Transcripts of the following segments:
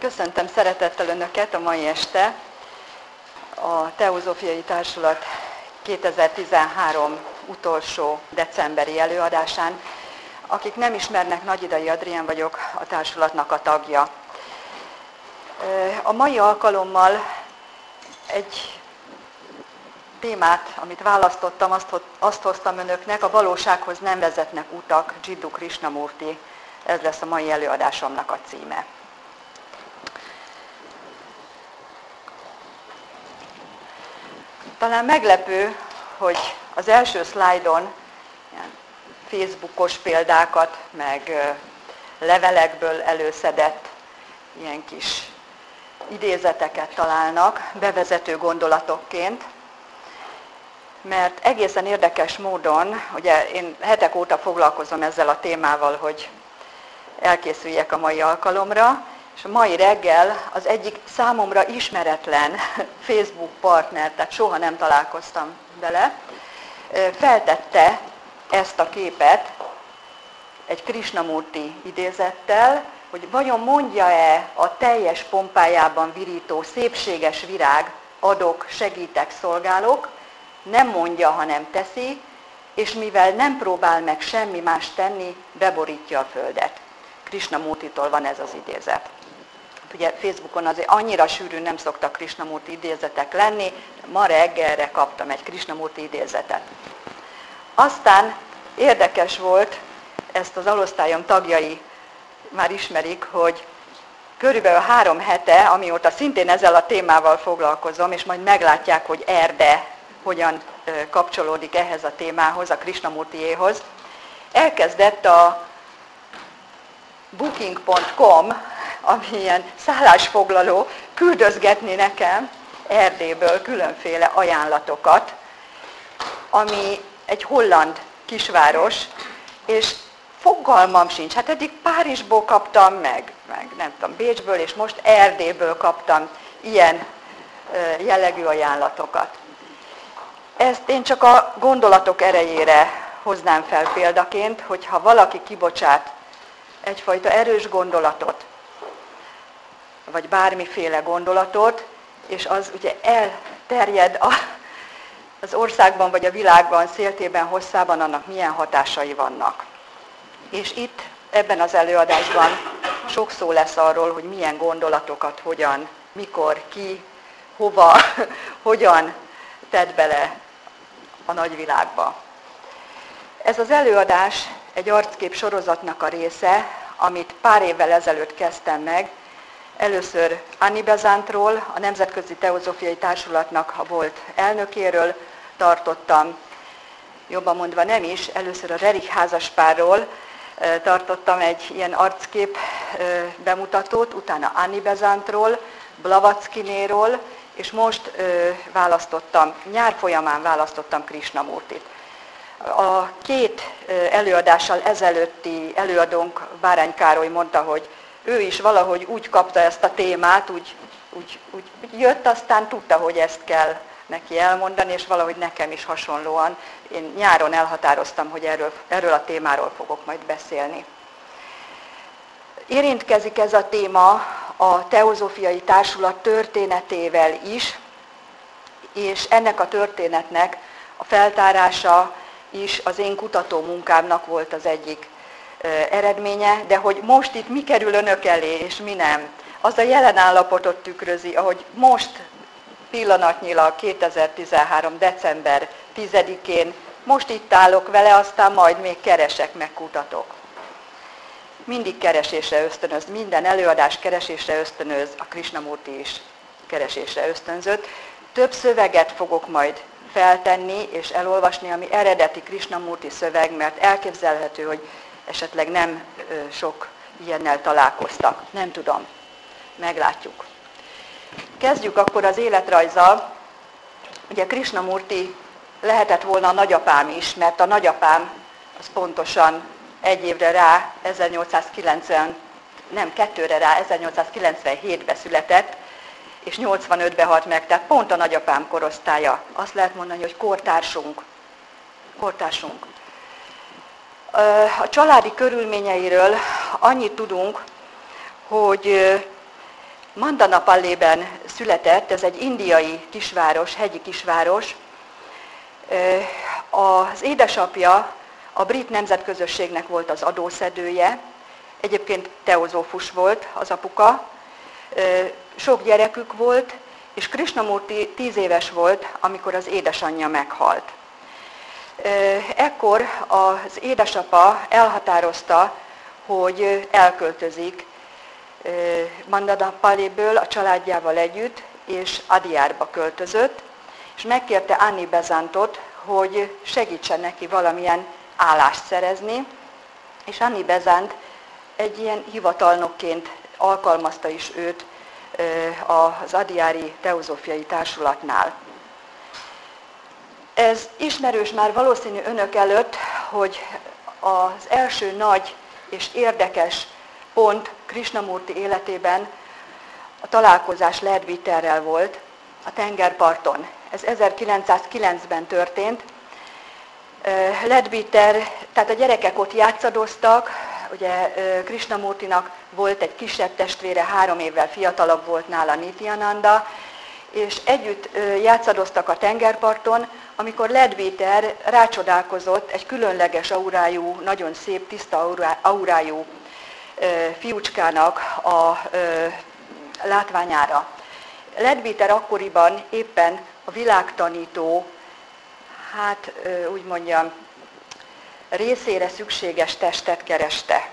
Köszöntöm szeretettel Önöket a mai este a Teozófiai Társulat 2013 utolsó decemberi előadásán. Akik nem ismernek, Nagyidai Adrián vagyok, a társulatnak a tagja. A mai alkalommal egy témát, amit választottam, azt hoztam Önöknek, a valósághoz nem vezetnek utak, Jiddu Krishnamurti. Ez lesz a mai előadásomnak a címe. Talán meglepő, hogy az első szlájdon ilyen Facebookos példákat, meg levelekből előszedett ilyen kis idézeteket találnak bevezető gondolatokként, mert egészen érdekes módon, ugye én hetek óta foglalkozom ezzel a témával, hogy elkészüljek a mai alkalomra, és a mai reggel az egyik számomra ismeretlen Facebook partner, tehát soha nem találkoztam vele, feltette ezt a képet egy Krishnamurti idézettel, hogy vajon mondja-e a teljes pompájában virító szépséges virág, adok, segítek, szolgálok, nem mondja, hanem teszi, és mivel nem próbál meg semmi más tenni, beborítja a földet. Krishnamurtitól van ez az idézet. Ugye Facebookon azért annyira sűrűn nem szoktak Krishnamurti idézetek lenni, ma reggelre kaptam egy Krishnamurti idézetet. Aztán érdekes volt, ezt az alosztályom tagjai már ismerik, hogy körülbelül 3 hete, amióta szintén ezzel a témával foglalkozom, és majd meglátják, hogy Erde hogyan kapcsolódik ehhez a témához, a Krishnamurtiéhoz, elkezdett a Booking.com, ami ilyen szállásfoglaló, küldözgetni nekem Erdélyből különféle ajánlatokat, ami egy holland kisváros, és fogalmam sincs. Hát eddig Párizsból kaptam, meg nem tudom, Bécsből, és most Erdélyből kaptam ilyen jellegű ajánlatokat. Ezt én csak a gondolatok erejére hoznám fel példaként, hogyha valaki kibocsát egyfajta erős gondolatot, vagy bármiféle gondolatot, és az ugye elterjed az országban vagy a világban széltében, hosszában, annak milyen hatásai vannak. És itt ebben az előadásban sok szó lesz arról, hogy milyen gondolatokat, hogyan, mikor, ki, hova, hogyan tett bele a nagyvilágba. Ez az előadás egy arckép sorozatnak a része, amit pár évvel ezelőtt kezdtem meg. Először Annie Besantról, a Nemzetközi Teozófiai Társulatnak a volt elnökéről tartottam, jobban mondva nem is, először a Rerich házaspárról tartottam egy ilyen arckép bemutatót, utána Annie Besantról, Blavatskynéról, és most nyár folyamán választottam Krishnamurtit. A 2 előadással ezelőtti előadónk, Bárány Károly mondta, hogy ő is valahogy úgy kapta ezt a témát, úgy jött, aztán tudta, hogy ezt kell neki elmondani, és valahogy nekem is hasonlóan. Én nyáron elhatároztam, hogy erről a témáról fogok majd beszélni. Érintkezik ez a téma a Teozófiai Társulat történetével is, és ennek a történetnek a feltárása is az én kutató munkámnak volt az egyik eredménye, de hogy most itt mi kerül Önök elé, és mi nem, az a jelen állapotot tükrözi, ahogy most pillanatnyilag 2013. december 10-én most itt állok vele, aztán majd még keresek, meg kutatok. Mindig keresésre ösztönöz, minden előadás keresésre ösztönöz, a Krishnamurti is keresésre ösztönzött. Több szöveget fogok majd feltenni és elolvasni, ami eredeti Krishnamurti szöveg, mert elképzelhető, hogy esetleg nem sok ilyennel találkoztak. Nem tudom. Meglátjuk. Kezdjük akkor az életrajzzal. Ugye Krishnamurti lehetett volna a nagyapám is, mert a nagyapám az pontosan 1 évre rá, 1897-ben született, és 85-ben halt meg, tehát pont a nagyapám korosztálya. Azt lehet mondani, hogy kortársunk. A családi körülményeiről annyit tudunk, hogy Mandanapallében született, ez egy indiai kisváros, hegyi kisváros. Az édesapja a brit nemzetközösségnek volt az adószedője, egyébként teozófus volt az apuka, sok gyerekük volt, és Krishnamurti 10 éves volt, amikor az édesanyja meghalt. Ekkor az édesapa elhatározta, hogy elköltözik Mandanapalliből a családjával együtt, és Adyárba költözött, és megkérte Annie Besantot, hogy segítsen neki valamilyen állást szerezni, és Annie Besant egy ilyen hivatalnokként alkalmazta is őt az Adyári Teozófiai Társulatnál. Ez ismerős már valószínű önök előtt, hogy az első nagy és érdekes pont Krishnamurti életében a találkozás Leadbeaterrel volt a tengerparton. Ez 1909-ben történt. Leadbeater, tehát a gyerekek ott játszadoztak, ugye Krishnamurtinak volt egy kisebb testvére, 3 évvel fiatalabb volt nála, Nityananda, és együtt játszadoztak a tengerparton, amikor Leadbeater rácsodálkozott egy különleges aurájú, nagyon szép, tiszta aurájú fiúcskának a látványára. Leadbeater akkoriban éppen a világtanító, hát úgy mondjam, részére szükséges testet kereste.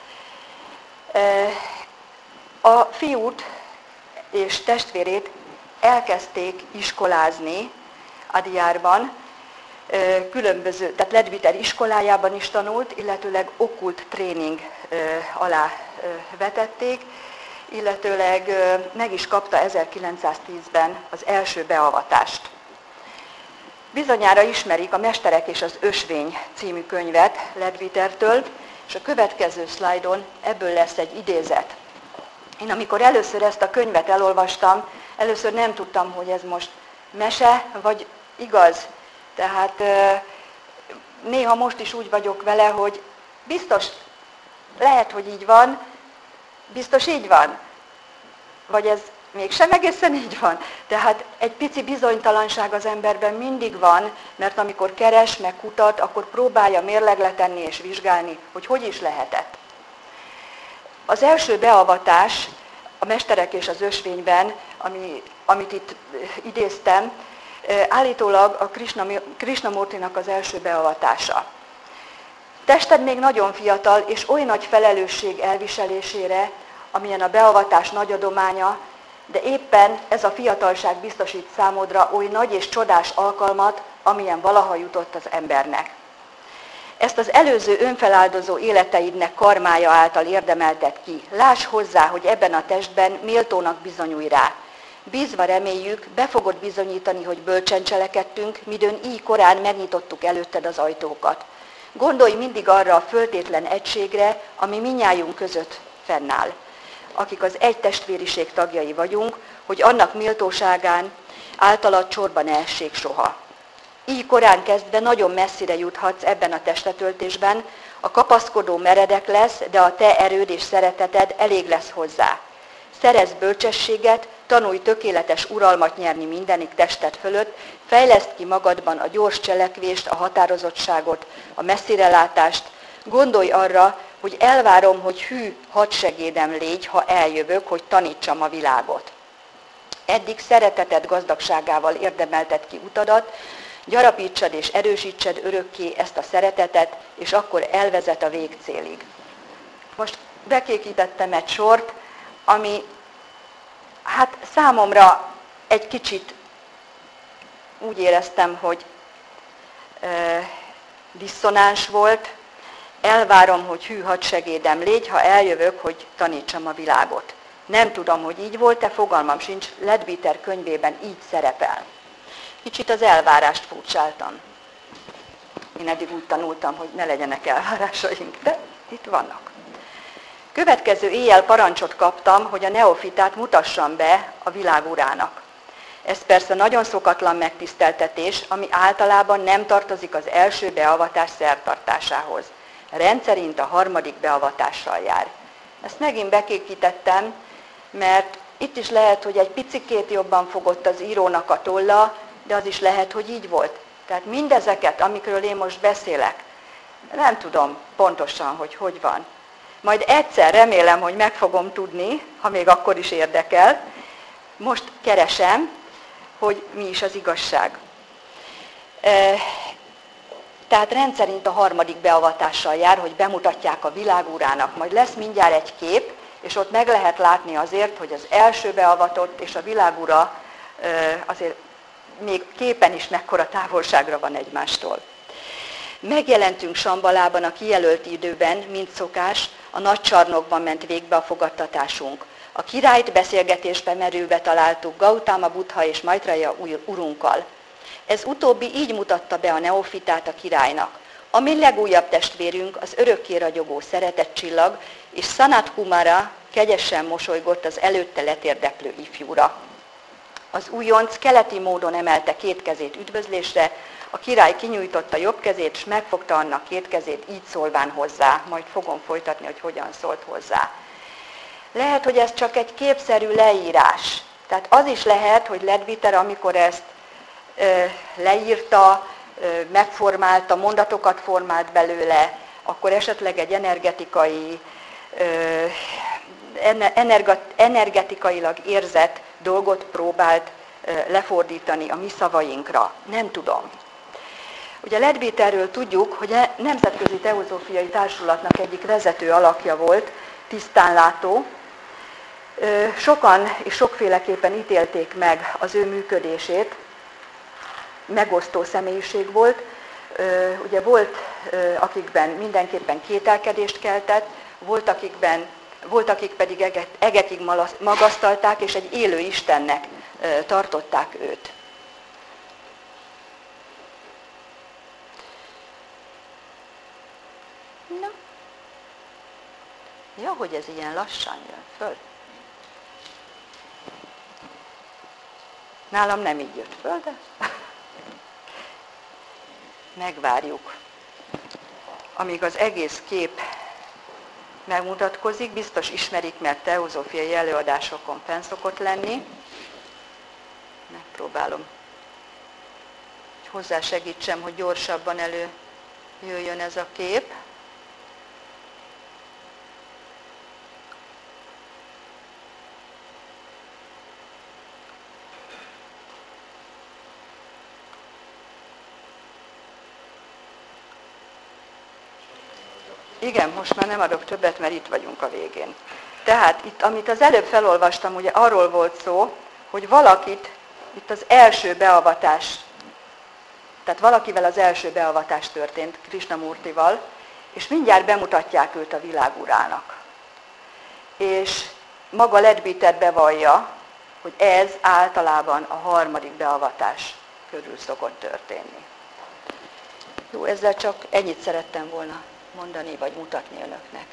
A fiút és testvérét elkezdték iskolázni Adyárban, különböző, tehát Leadbeater iskolájában is tanult, illetőleg okkult tréning alá vetették, illetőleg meg is kapta 1910-ben az első beavatást. Bizonyára ismerik a Mesterek és az Ösvény című könyvet Leadbeatertől, és a következő szlájdon ebből lesz egy idézet. Én amikor először ezt a könyvet elolvastam, először nem tudtam, hogy ez most mese vagy igaz. Tehát néha most is úgy vagyok vele, hogy biztos lehet, hogy így van, biztos így van. Vagy ez mégsem egészen így van. Tehát egy pici bizonytalanság az emberben mindig van, mert amikor keres, meg kutat, akkor próbálja mérlegletenni és vizsgálni, hogy hogy is lehetett. Az első beavatás a Mesterek és az Ösvényben, amit itt idéztem, állítólag a Krishnamurtinak az első beavatása. Tested még nagyon fiatal, és oly nagy felelősség elviselésére, amilyen a beavatás nagy adománya, de éppen ez a fiatalság biztosít számodra oly nagy és csodás alkalmat, amilyen valaha jutott az embernek. Ezt az előző önfeláldozó életeidnek karmája által érdemelted ki. Láss hozzá, hogy ebben a testben méltónak bizonyulj rá. Bízva reméljük, be fogod bizonyítani, hogy bölcsen cselekedtünk, midőn így korán megnyitottuk előtted az ajtókat. Gondolj mindig arra a föltétlen egységre, ami mindnyájunk között fennáll, akik az egy testvériség tagjai vagyunk, hogy annak méltóságán általad csorba ne essék soha. Így korán kezdve nagyon messzire juthatsz ebben a testetöltésben, a kapaszkodó meredek lesz, de a te erőd és szereteted elég lesz hozzá. Szerezz bölcsességet, tanulj tökéletes uralmat nyerni mindenik tested fölött, fejleszd ki magadban a gyors cselekvést, a határozottságot, a messzirelátást, gondolj arra, hogy elvárom, hogy hű hadsegédem légy, ha eljövök, hogy tanítsam a világot. Eddig szereteted gazdagságával érdemelted ki utadat, gyarapítsad és erősítsed örökké ezt a szeretetet, és akkor elvezet a végcélig. Most bekékítettem egy sort, ami hát számomra egy kicsit úgy éreztem, hogy diszonáns volt. Elvárom, hogy hű hadsegédem légy, ha eljövök, hogy tanítsam a világot. Nem tudom, hogy így volt-e, fogalmam sincs, Leadbeater könyvében így szerepel. Kicsit az elvárást furcsáltam. Én eddig úgy tanultam, hogy ne legyenek elvárásaink, de itt vannak. Következő éjjel parancsot kaptam, hogy a neofitát mutassam be a világ urának. Ez persze nagyon szokatlan megtiszteltetés, ami általában nem tartozik az első beavatás szertartásához. Rendszerint a harmadik beavatással jár. Ezt megint bekékítettem, mert Itt is lehet, hogy egy picikét jobban fogott az írónak a tolla, de az is lehet, hogy így volt. Tehát mindezeket, amikről én most beszélek, nem tudom pontosan, hogy hogy van. Majd egyszer remélem, hogy meg fogom tudni, ha még akkor is érdekel. Most keresem, hogy mi is az igazság. Tehát rendszerint a harmadik beavatással jár, hogy bemutatják a világúrának. Majd lesz mindjárt egy kép, és ott meg lehet látni azért, hogy az első beavatott és a világúra azért még képen is mekkora távolságra van egymástól. Megjelentünk Sambalában a kijelölt időben, mint szokás, a nagy csarnokban ment végbe a fogadtatásunk. A királyt beszélgetésbe merülve találtuk Gautama Buddha és Maitreya urunkkal. Ez utóbbi így mutatta be a neofitát a királynak. A mi legújabb testvérünk az örökké ragyogó szeretetcsillag, és Sanat Kumara kegyesen mosolygott az előtte letérdeklő ifjúra. Az újonc keleti módon emelte két kezét üdvözlésre, a király kinyújtotta jobb kezét, és megfogta annak két kezét, így szólván hozzá. Majd fogom folytatni, hogy hogyan szólt hozzá. Lehet, hogy ez csak egy képszerű leírás. Tehát az is lehet, hogy Leadbeater, amikor ezt leírta, megformálta, mondatokat formált belőle, akkor esetleg egy energetikailag érzett dolgot próbált lefordítani a mi szavainkra. Nem tudom. Ugye Leadbeaterről tudjuk, hogy a Nemzetközi Teozófiai Társulatnak egyik vezető alakja volt, tisztánlátó. Sokan és sokféleképpen ítélték meg az ő működését, megosztó személyiség volt. Ugye volt, akikben mindenképpen kételkedést keltett, volt, akik pedig egekig magasztalták, és egy élő Istennek tartották őt. Na. Ja, hogy ez ilyen lassan jön föl. Nálam nem így jött föl, de megvárjuk. Amíg az egész kép megmutatkozik, biztos ismerik, mert teozófiai előadásokon fenn szokott lenni. Megpróbálom, hogy hozzásegítsem, hogy gyorsabban előjöjjön ez a kép. Igen, most már nem adok többet, mert itt vagyunk a végén. Tehát itt, amit az előbb felolvastam, ugye arról volt szó, hogy valakit, itt az első beavatás, tehát valakivel az első beavatás történt, Krishnamurtival, és mindjárt bemutatják őt a világurának. És maga Leadbeater bevallja, hogy ez általában a harmadik beavatás körül szokott történni. Jó, ezzel csak ennyit szerettem volna mondani, vagy mutatni önöknek.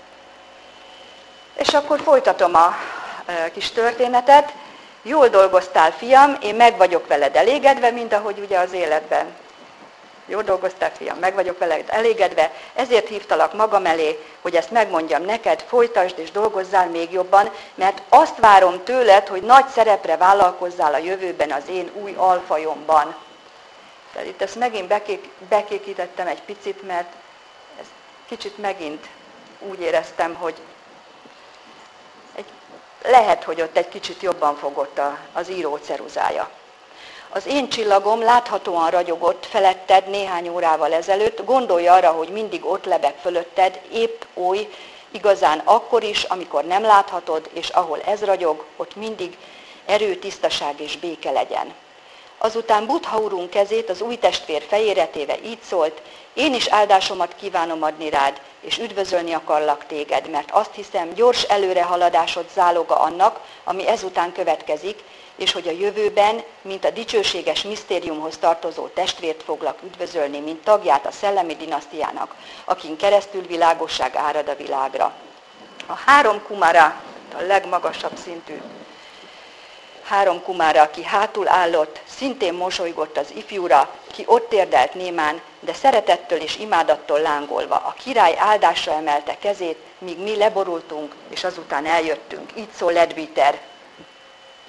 És akkor folytatom a kis történetet. Jól dolgoztál, fiam, én meg vagyok veled elégedve, mint ahogy ugye az életben. Jól dolgoztál, fiam, meg vagyok veled elégedve, ezért hívtalak magam elé, hogy ezt megmondjam neked, folytasd és dolgozzál még jobban, mert azt várom tőled, hogy nagy szerepre vállalkozzál a jövőben az én új alfajomban. Tehát itt ezt megint bekékítettem egy picit, mert kicsit megint úgy éreztem, hogy lehet, hogy ott egy kicsit jobban fogott az író ceruzája. Az én csillagom láthatóan ragyogott feletted néhány órával ezelőtt, gondolj arra, hogy mindig ott lebeg fölötted, épp oly, igazán akkor is, amikor nem láthatod, és ahol ez ragyog, ott mindig erő, tisztaság és béke legyen. Azután Buddha úrunk kezét az új testvér fejére téve így szólt, én is áldásomat kívánom adni rád, és üdvözölni akarlak téged, mert azt hiszem, gyors előrehaladásod záloga annak, ami ezután következik, és hogy a jövőben, mint a dicsőséges misztériumhoz tartozó testvért foglak üdvözölni, mint tagját a szellemi dinasztiának, akin keresztül világosság árad a világra. A 3 Kumara, a legmagasabb szintű 3 Kumara, aki hátul állott, szintén mosolygott az ifjúra, ki ott térdelt némán, de szeretettől és imádattól lángolva. A király áldásra emelte kezét, míg mi leborultunk, és azután eljöttünk. Így szól Leadbeater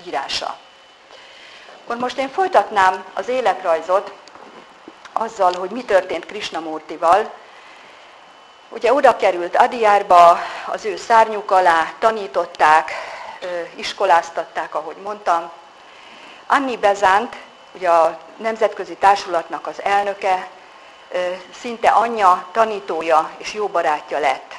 írása. Akkor most én folytatnám az életrajzot azzal, hogy mi történt Krishnamurtival. Ugye oda került Adyárba, az ő szárnyuk alá tanították, iskoláztatták, ahogy mondtam. Annie Besant, ugye a Nemzetközi Társulatnak az elnöke, szinte anyja, tanítója és jó barátja lett.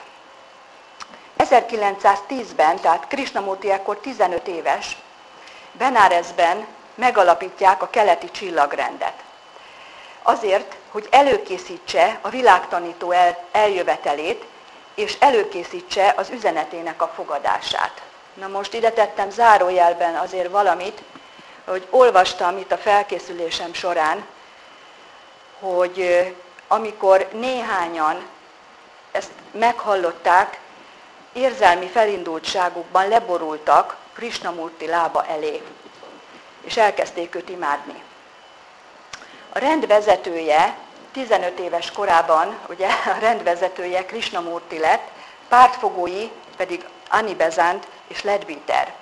1910-ben, tehát Krishnamurti ekkor 15 éves, Benaresben megalapítják a keleti csillagrendet. Azért, hogy előkészítse a világtanító eljövetelét, és előkészítse az üzenetének a fogadását. Na most ide tettem zárójelben azért valamit, hogy olvastam itt a felkészülésem során, hogy amikor néhányan ezt meghallották, érzelmi felindultságukban leborultak Krishnamurti lába elé, és elkezdték őt imádni. A rendvezetője 15 éves korában, ugye a rendvezetője Krishnamurti lett, pártfogói pedig Annie Besant és Leadbeater.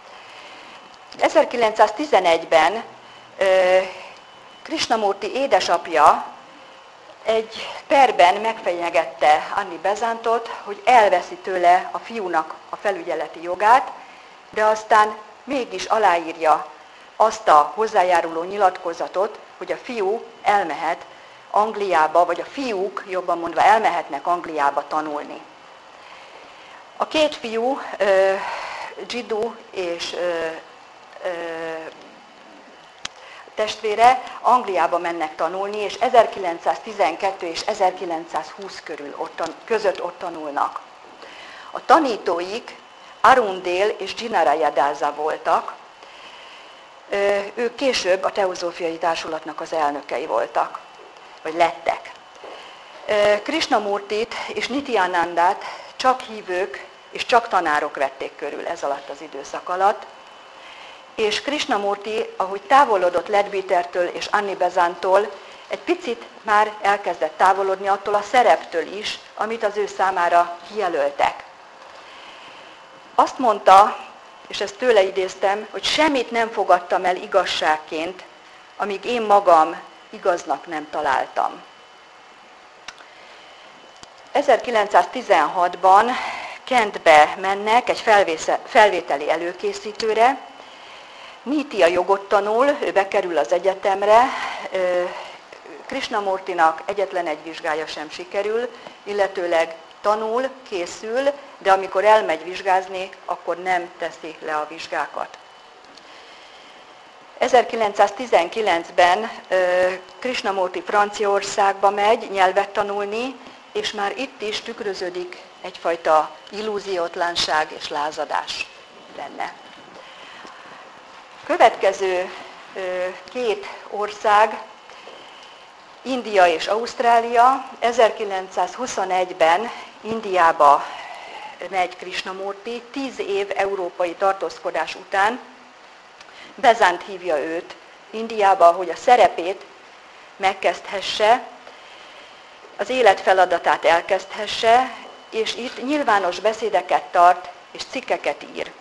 1911-ben Krishnamurti édesapja egy perben megfenyegette Annie Besantot, hogy elveszi tőle a fiúnak a felügyeleti jogát, de aztán mégis aláírja azt a hozzájáruló nyilatkozatot, hogy a fiú elmehet Angliába, vagy a fiúk, jobban mondva, elmehetnek Angliába tanulni. A két fiú, Jiddu és testvére Angliába mennek tanulni, és 1912 és 1920 között ott tanulnak. A tanítóik Arundel és Jinarayadaza voltak, ők később a Teozófiai Társulatnak az elnökei voltak, vagy lettek. Krishnamurtit és Nityanandát csak hívők és csak tanárok vették körül ez alatt az időszak alatt, és Krishnamurti, ahogy távolodott Leadbeatertől és Annie Besanttól, egy picit már elkezdett távolodni attól a szereptől is, amit az ő számára kijelöltek. Azt mondta, és ezt tőle idéztem, hogy semmit nem fogadtam el igazságként, amíg én magam igaznak nem találtam. 1916-ban Kentbe mennek egy felvételi előkészítőre. Nitya jogot tanul, ő bekerül az egyetemre, Krishnamurtinak egyetlen egy vizsgája sem sikerül, illetőleg tanul, készül, de amikor elmegy vizsgázni, akkor nem teszi le a vizsgákat. 1919-ben Krishnamurti Franciaországba megy nyelvet tanulni, és már itt is tükröződik egyfajta illúziótlanság és lázadás benne. Következő két ország, India és Ausztrália. 1921-ben Indiába megy Krishnamurti, 10 év európai tartózkodás után. Besant hívja őt Indiába, hogy a szerepét megkezdhesse, az élet feladatát elkezdhesse, és itt nyilvános beszédeket tart és cikkeket ír.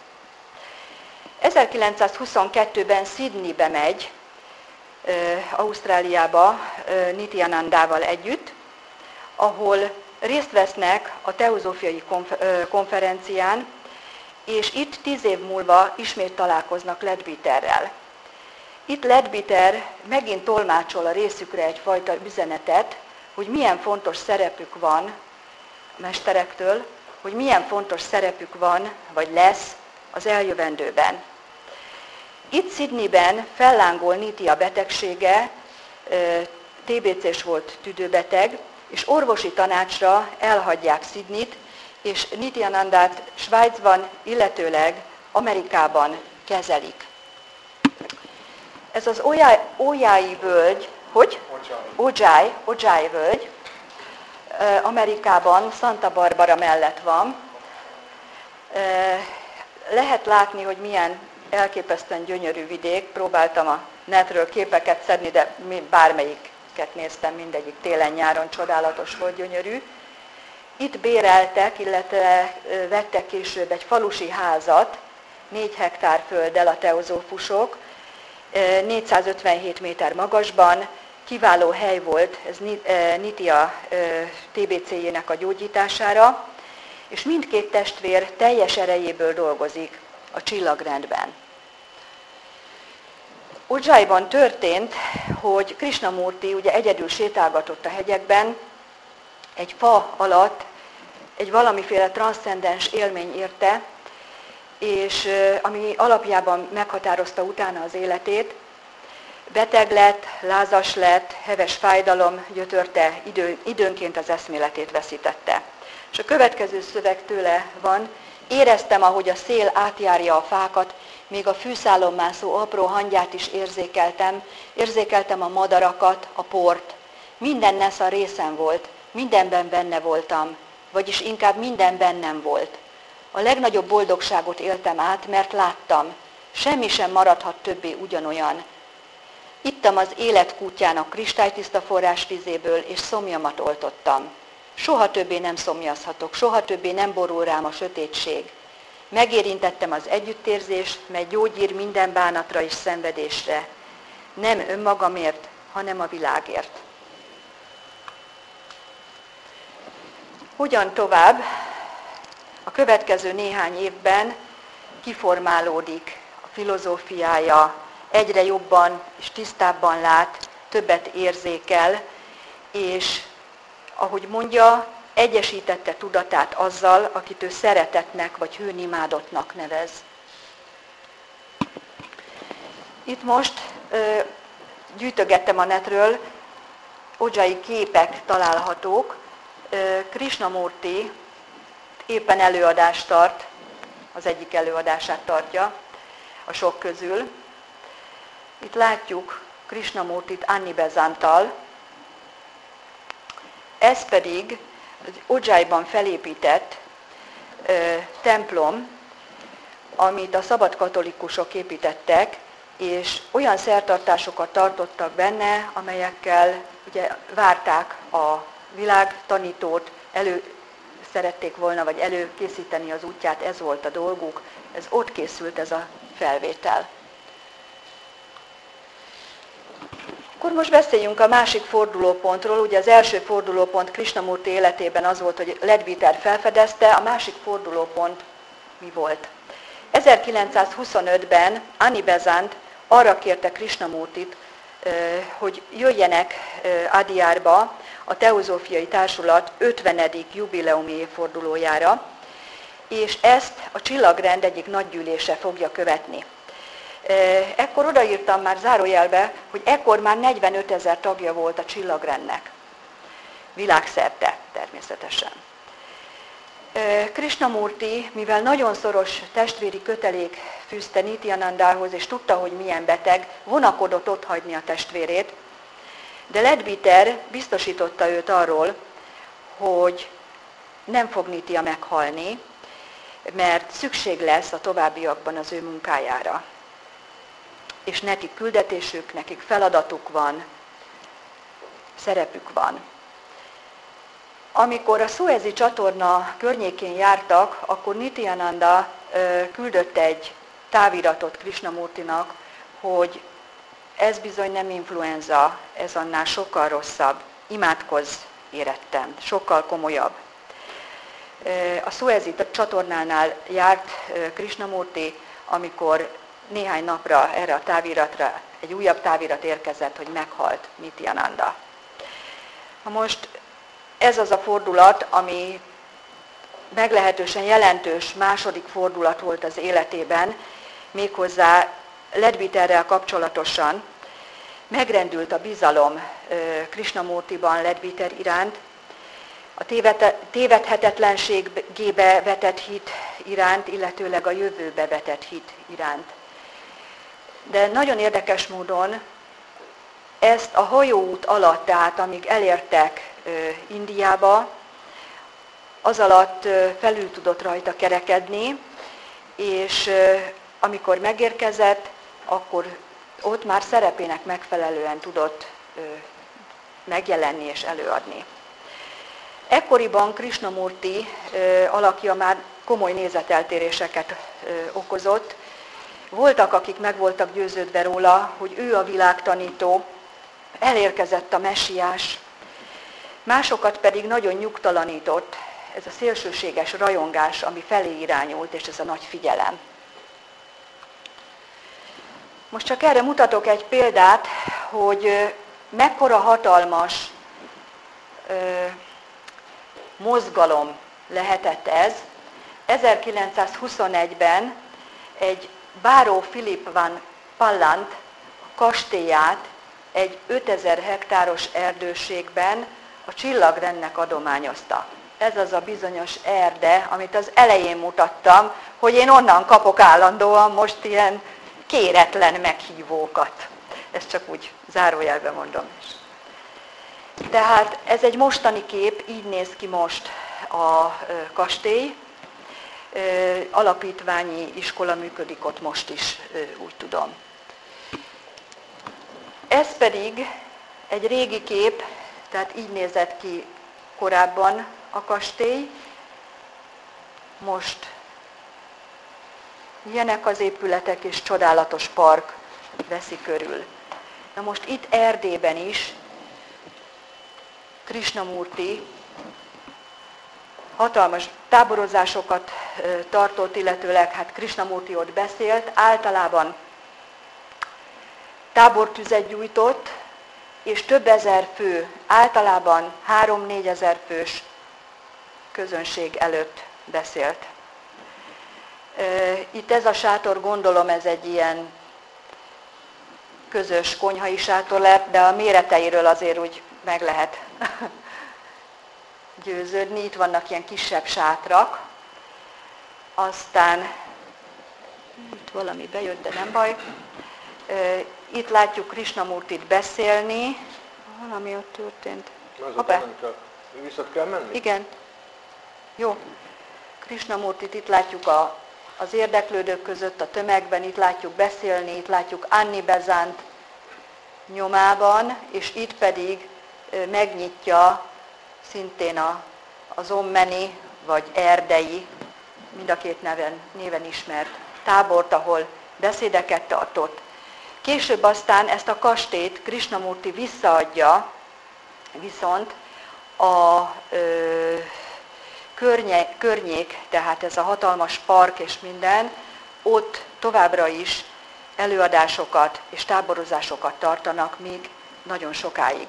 1922-ben Sydneybe megy, Ausztráliába Nityanandával együtt, ahol részt vesznek a teozófiai konferencián, és itt 10 év múlva ismét találkoznak Leadbeaterrel. Itt Leadbeater megint tolmácsol a részükre egyfajta üzenetet, hogy milyen fontos szerepük van a mesterektől, hogy milyen fontos szerepük van, vagy lesz az eljövendőben. Itt Sydneyben fellángol Nitya betegsége, TBC-s volt tüdőbeteg, és orvosi tanácsra elhagyják Sydneyt, és Nityanandát Svájcban, illetőleg Amerikában kezelik. Ez az Ojai völgy, hogy? Ojai völgy, Amerikában, Santa Barbara mellett van. Lehet látni, hogy milyen elképesztően gyönyörű vidék. Próbáltam a netről képeket szedni, de bármelyiket néztem, mindegyik télen-nyáron csodálatos volt, gyönyörű. Itt béreltek, illetve vettek később egy falusi házat, 4 hektár földdel a teozófusok, 457 méter magasban, kiváló hely volt ez Nitya TBC-jének a gyógyítására, és mindkét testvér teljes erejéből dolgozik a csillagrendben. Ujjaiban történt, hogy Krishnamurti ugye egyedül sétálgatott a hegyekben, egy fa alatt egy valamiféle transzcendens élmény érte, és ami alapjában meghatározta utána az életét, beteg lett, lázas lett, heves fájdalom gyötörte, időnként az eszméletét veszítette. És a következő szöveg tőle van: éreztem, ahogy a szél átjárja a fákat, még a fűszálon mászó apró hangyát is érzékeltem a madarakat, a port. Minden nesz a részem volt, mindenben benne voltam, vagyis inkább minden bennem volt. A legnagyobb boldogságot éltem át, mert láttam, semmi sem maradhat többé ugyanolyan. Ittam az életkútjának kristálytiszta forrásvizéből, és szomjamat oltottam. Soha többé nem szomjazhatok, soha többé nem borul rám a sötétség. Megérintettem az együttérzést, mely gyógyír minden bánatra és szenvedésre. Nem önmagamért, hanem a világért. Hogyan tovább? A következő néhány évben kiformálódik a filozófiája, egyre jobban és tisztábban lát, többet érzékel, és ahogy mondja, egyesítette tudatát azzal, akit ő szeretetnek vagy hőnimádottnak nevez. Itt most gyűjtögettem a netről, ojjai képek találhatók. Krishnamurti éppen előadást tart, az egyik előadását tartja a sok közül. Itt látjuk Krishnamurtit Annie Besanttal, ez pedig az Ujjaiban felépített templom, amit a szabad katolikusok építettek, és olyan szertartásokat tartottak benne, amelyekkel ugye várták a világtanítót, szerették volna, vagy előkészíteni az útját, ez volt a dolguk, ott készült ez a felvétel. Akkor most beszéljünk a másik fordulópontról. Ugye az első fordulópont Krishnamurti életében az volt, hogy Leadbeater felfedezte, a másik fordulópont mi volt? 1925-ben Annie Besant arra kérte Krishnamurtit, hogy jöjjenek Adyarba a Teozófiai Társulat 50. jubileumi évfordulójára, és ezt a csillagrend egyik nagygyűlése fogja követni. Ekkor odaírtam már zárójelbe, hogy ekkor már 45 000 tagja volt a csillagrendnek. Világszerte természetesen. Krishnamurti, mivel nagyon szoros testvéri kötelék fűzte Nityanandához, és tudta, hogy milyen beteg, vonakodott otthagyni a testvérét, de Leadbeater biztosította őt arról, hogy nem fog Nitya meghalni, mert szükség lesz a továbbiakban az ő munkájára. És nekik küldetésük, nekik feladatuk van, szerepük van. Amikor a Szuezi csatorna környékén jártak, akkor Nityananda küldött egy táviratot Krishnamurtinak, hogy ez bizony nem influenza, ez annál sokkal rosszabb, imádkozz érettem, sokkal komolyabb. A Szuezi csatornánál járt Krishnamurti, amikor néhány napra erre a táviratra egy újabb távirat érkezett, hogy meghalt Nityananda. Na most ez az a fordulat, ami meglehetősen jelentős második fordulat volt az életében, méghozzá Leadbeaterrel kapcsolatosan. Megrendült a bizalom Krishnamurtiban Leadbeater iránt, a tévedhetetlenségébe vetett hit iránt, illetőleg a jövőbe vetett hit iránt. De nagyon érdekes módon ezt a hajóút alatt, tehát amíg elértek Indiába, az alatt felül tudott rajta kerekedni, és amikor megérkezett, akkor ott már szerepének megfelelően tudott megjelenni és előadni. Ekkoriban Krishnamurti alakja már komoly nézeteltéréseket okozott. Voltak, akik meg voltak győződve róla, hogy ő a világtanító, elérkezett a messiás, másokat pedig nagyon nyugtalanított ez a szélsőséges rajongás, ami felé irányult, és ez a nagy figyelem. Most csak erre mutatok egy példát, hogy mekkora hatalmas mozgalom lehetett ez. 1921-ben egy báró Philip van Pallandt kastélyát egy 5000 hektáros erdőségben a Csillagrendnek adományozta. Ez az a bizonyos erde, amit az elején mutattam, hogy én onnan kapok állandóan most ilyen kéretlen meghívókat. Ezt csak úgy zárójelben mondom is. Tehát ez egy mostani kép, így néz ki most a kastély. Alapítványi iskola működik ott most is, úgy tudom. Ez pedig egy régi kép, tehát így nézett ki korábban a kastély. Most ilyenek az épületek, és csodálatos park veszi körül. Na most itt Erdélyben is Krishnamurti hatalmas táborozásokat tartott, illetőleg hát Krishnamurti ott beszélt, általában tábortüzet gyújtott, és több ezer fő, általában 3-4 ezer fős közönség előtt beszélt. Itt ez a sátor, gondolom, ez egy ilyen közös konyhai sátor lett, de a méreteiről azért úgy meg lehet győződni. Itt vannak ilyen kisebb sátrak. Aztán itt valami bejött, de nem baj. Itt látjuk Krishnamurtit beszélni. Valami ott történt. Visszat kell menni? Igen. Jó. Krishnamurtit itt látjuk az érdeklődők között, a tömegben, itt látjuk beszélni, itt látjuk Annie Besant nyomában, és itt pedig megnyitja szintén az Ommeni vagy erdei, mind a két néven ismert tábort, ahol beszédeket tartott. Később aztán ezt a kastélyt Krishnamurti visszaadja, viszont a környék, tehát ez a hatalmas park és minden, ott továbbra is előadásokat és táborozásokat tartanak még nagyon sokáig.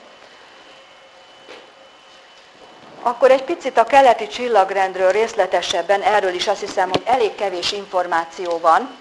Akkor egy picit a keleti csillagrendről részletesebben, erről is azt hiszem, hogy elég kevés információ van.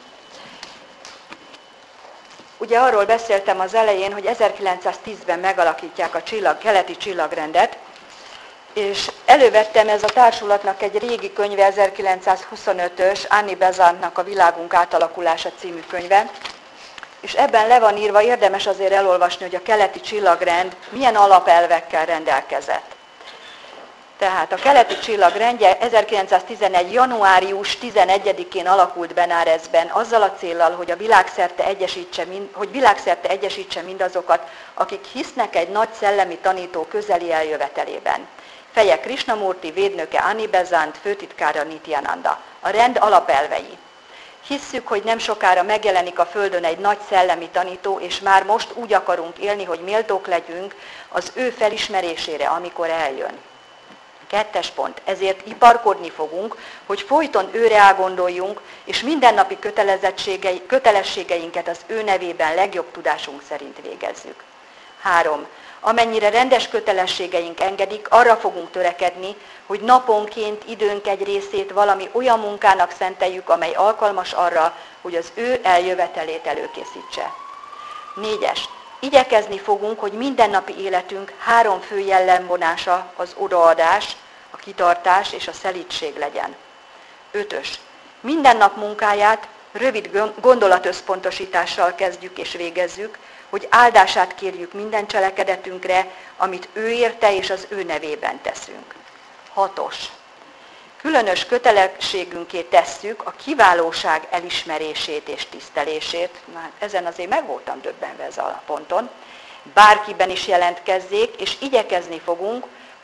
Ugye arról beszéltem az elején, hogy 1910-ben megalakítják a keleti csillagrendet, és elővettem ez a társulatnak egy régi könyve, 1925-ös, Annie Besantnak a Világunk átalakulása című könyve, és ebben le van írva, érdemes azért elolvasni, hogy a keleti csillagrend milyen alapelvekkel rendelkezett. Tehát a keleti csillagrendje 1911. januárius 11-én alakult Benárezben, azzal a céllal, hogy világszerte egyesítse mindazokat, akik hisznek egy nagy szellemi tanító közeli eljövetelében. Feje Krishnamurti, védnöke Annie Besant, főtitkára Nityananda. A rend alapelvei. Hisszük, hogy nem sokára megjelenik a Földön egy nagy szellemi tanító, és már most úgy akarunk élni, hogy méltók legyünk az ő felismerésére, amikor eljön. 2. pont. Ezért iparkodni fogunk, hogy folyton őre elgondoljunk, és mindennapi kötelességeinket az ő nevében legjobb tudásunk szerint végezzük. 3. Amennyire rendes kötelességeink engedik, arra fogunk törekedni, hogy naponként időnk egy részét valami olyan munkának szenteljük, amely alkalmas arra, hogy az ő eljövetelét előkészítse. 4. Igyekezni fogunk, hogy mindennapi életünk 3 fő jellemvonása, az odaadás, a kitartás és a szelídség legyen. 5. Minden nap munkáját rövid gondolatösszpontosítással kezdjük és végezzük, hogy áldását kérjük minden cselekedetünkre, amit ő érte és az ő nevében teszünk. 6. Különös kötelességünké tesszük a kiválóság elismerését és tisztelését. Már ezen azért meg voltam döbbenve ezen a ponton. Bárkiben is jelentkezzék, és igyekezni fogunk,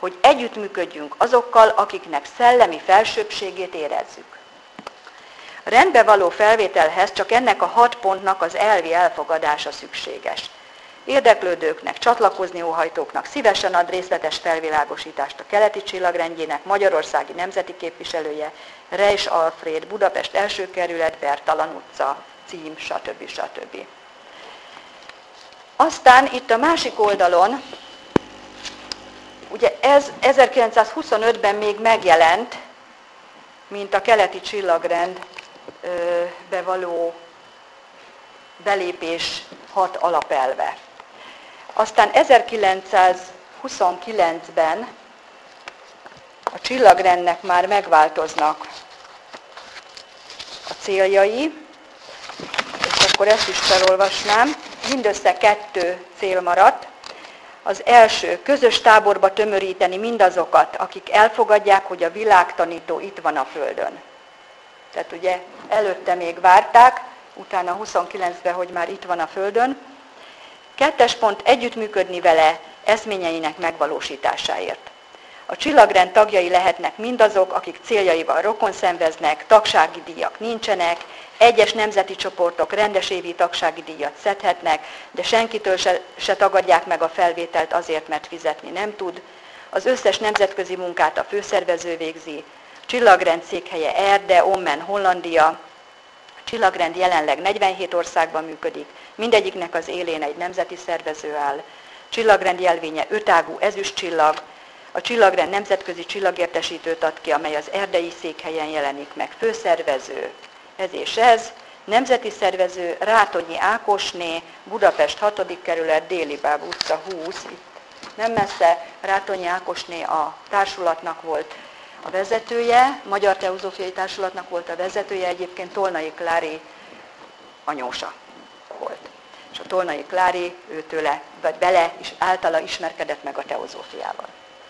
hogy együttműködjünk azokkal, akiknek szellemi felsőbbségét érezzük. A rendbe való felvételhez csak ennek a 6 pontnak az elvi elfogadása szükséges. Érdeklődőknek, csatlakozni óhajtóknak szívesen ad részletes felvilágosítást a keleti csillagrendjének magyarországi nemzeti képviselője, Reis Alfréd, Budapest első kerület, Bertalan utca, cím, stb. Stb. Aztán itt a másik oldalon, ugye ez 1925-ben még megjelent, mint a keleti csillagrendbe való belépés 6 alapelve. Aztán 1929-ben a csillagrendnek már megváltoznak a céljai, és akkor ezt is felolvasnám. Mindössze 2 cél maradt. Az első, közös táborba tömöríteni mindazokat, akik elfogadják, hogy a világtanító itt van a Földön. Tehát ugye előtte még várták, utána 29-ben, hogy már itt van a Földön. 2. pont, együttműködni vele eszményeinek megvalósításáért. A csillagrend tagjai lehetnek mindazok, akik céljaival rokon szenveznek, tagsági díjak nincsenek, egyes nemzeti csoportok rendes évi tagsági díjat szedhetnek, de senkitől se tagadják meg a felvételt azért, mert fizetni nem tud. Az összes nemzetközi munkát a főszervező végzi. A csillagrend székhelye Erde, Ommen, Hollandia. A csillagrend jelenleg 47 országban működik, mindegyiknek az élén egy nemzeti szervező áll. A csillagrend jelvénye 5-ágú ezüstcsillag. A csillagrend nemzetközi csillagértesítőt ad ki, amely az erdei székhelyen jelenik meg. Főszervező, ez és ez. Nemzeti szervező Rátonyi Ákosné, Budapest 6. kerület, Déli Báb utca 20. Itt nem messze Rátonyi Ákosné a társulatnak volt a vezetője, Magyar Teozófiai Társulatnak volt a vezetője, egyébként Tolnai Klári anyósa volt. És a Tolnai Klári őtőle, vagy vele is általa ismerkedett meg a teozófiával.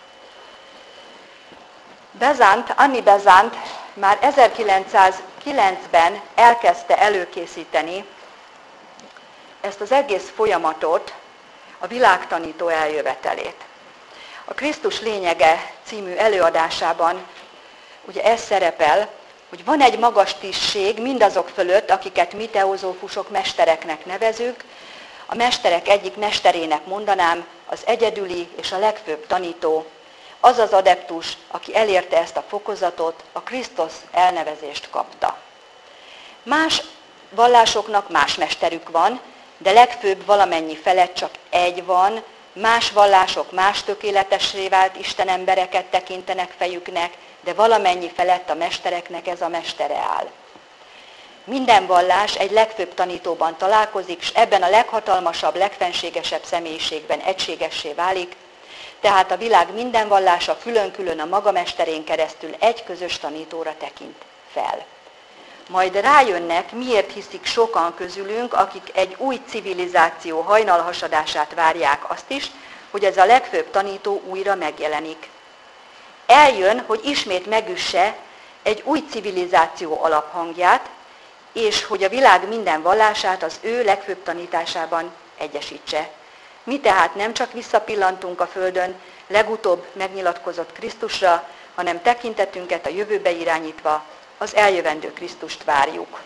Bezánt, Anni Bezánt már 1909-ben elkezdte előkészíteni ezt az egész folyamatot, a világtanító eljövetelét. A Krisztus lényege című előadásában ugye ez szerepel, hogy van egy magas tisztség mindazok fölött, akiket mi teozófusok mestereknek nevezünk. A mesterek egyik mesterének mondanám az egyedüli és a legfőbb tanító, az az adeptus, aki elérte ezt a fokozatot, a Krisztus elnevezést kapta. Más vallásoknak más mesterük van, de legfőbb valamennyi felett csak egy van, más vallások más tökéletessé vált istenembereket tekintenek fejüknek, de valamennyi felett a mestereknek ez a mestere áll. Minden vallás egy legfőbb tanítóban találkozik, és ebben a leghatalmasabb, legfenségesebb személyiségben egységessé válik, tehát a világ minden vallása külön-külön a maga mesterén keresztül egy közös tanítóra tekint fel. Majd rájönnek, miért hiszik sokan közülünk, akik egy új civilizáció hajnalhasadását várják azt is, hogy ez a legfőbb tanító újra megjelenik. Eljön, hogy ismét megüsse egy új civilizáció alaphangját, és hogy a világ minden vallását az ő legfőbb tanításában egyesítse. Mi tehát nem csak visszapillantunk a Földön legutóbb megnyilatkozott Krisztusra, hanem tekintetünket a jövőbe irányítva az eljövendő Krisztust várjuk.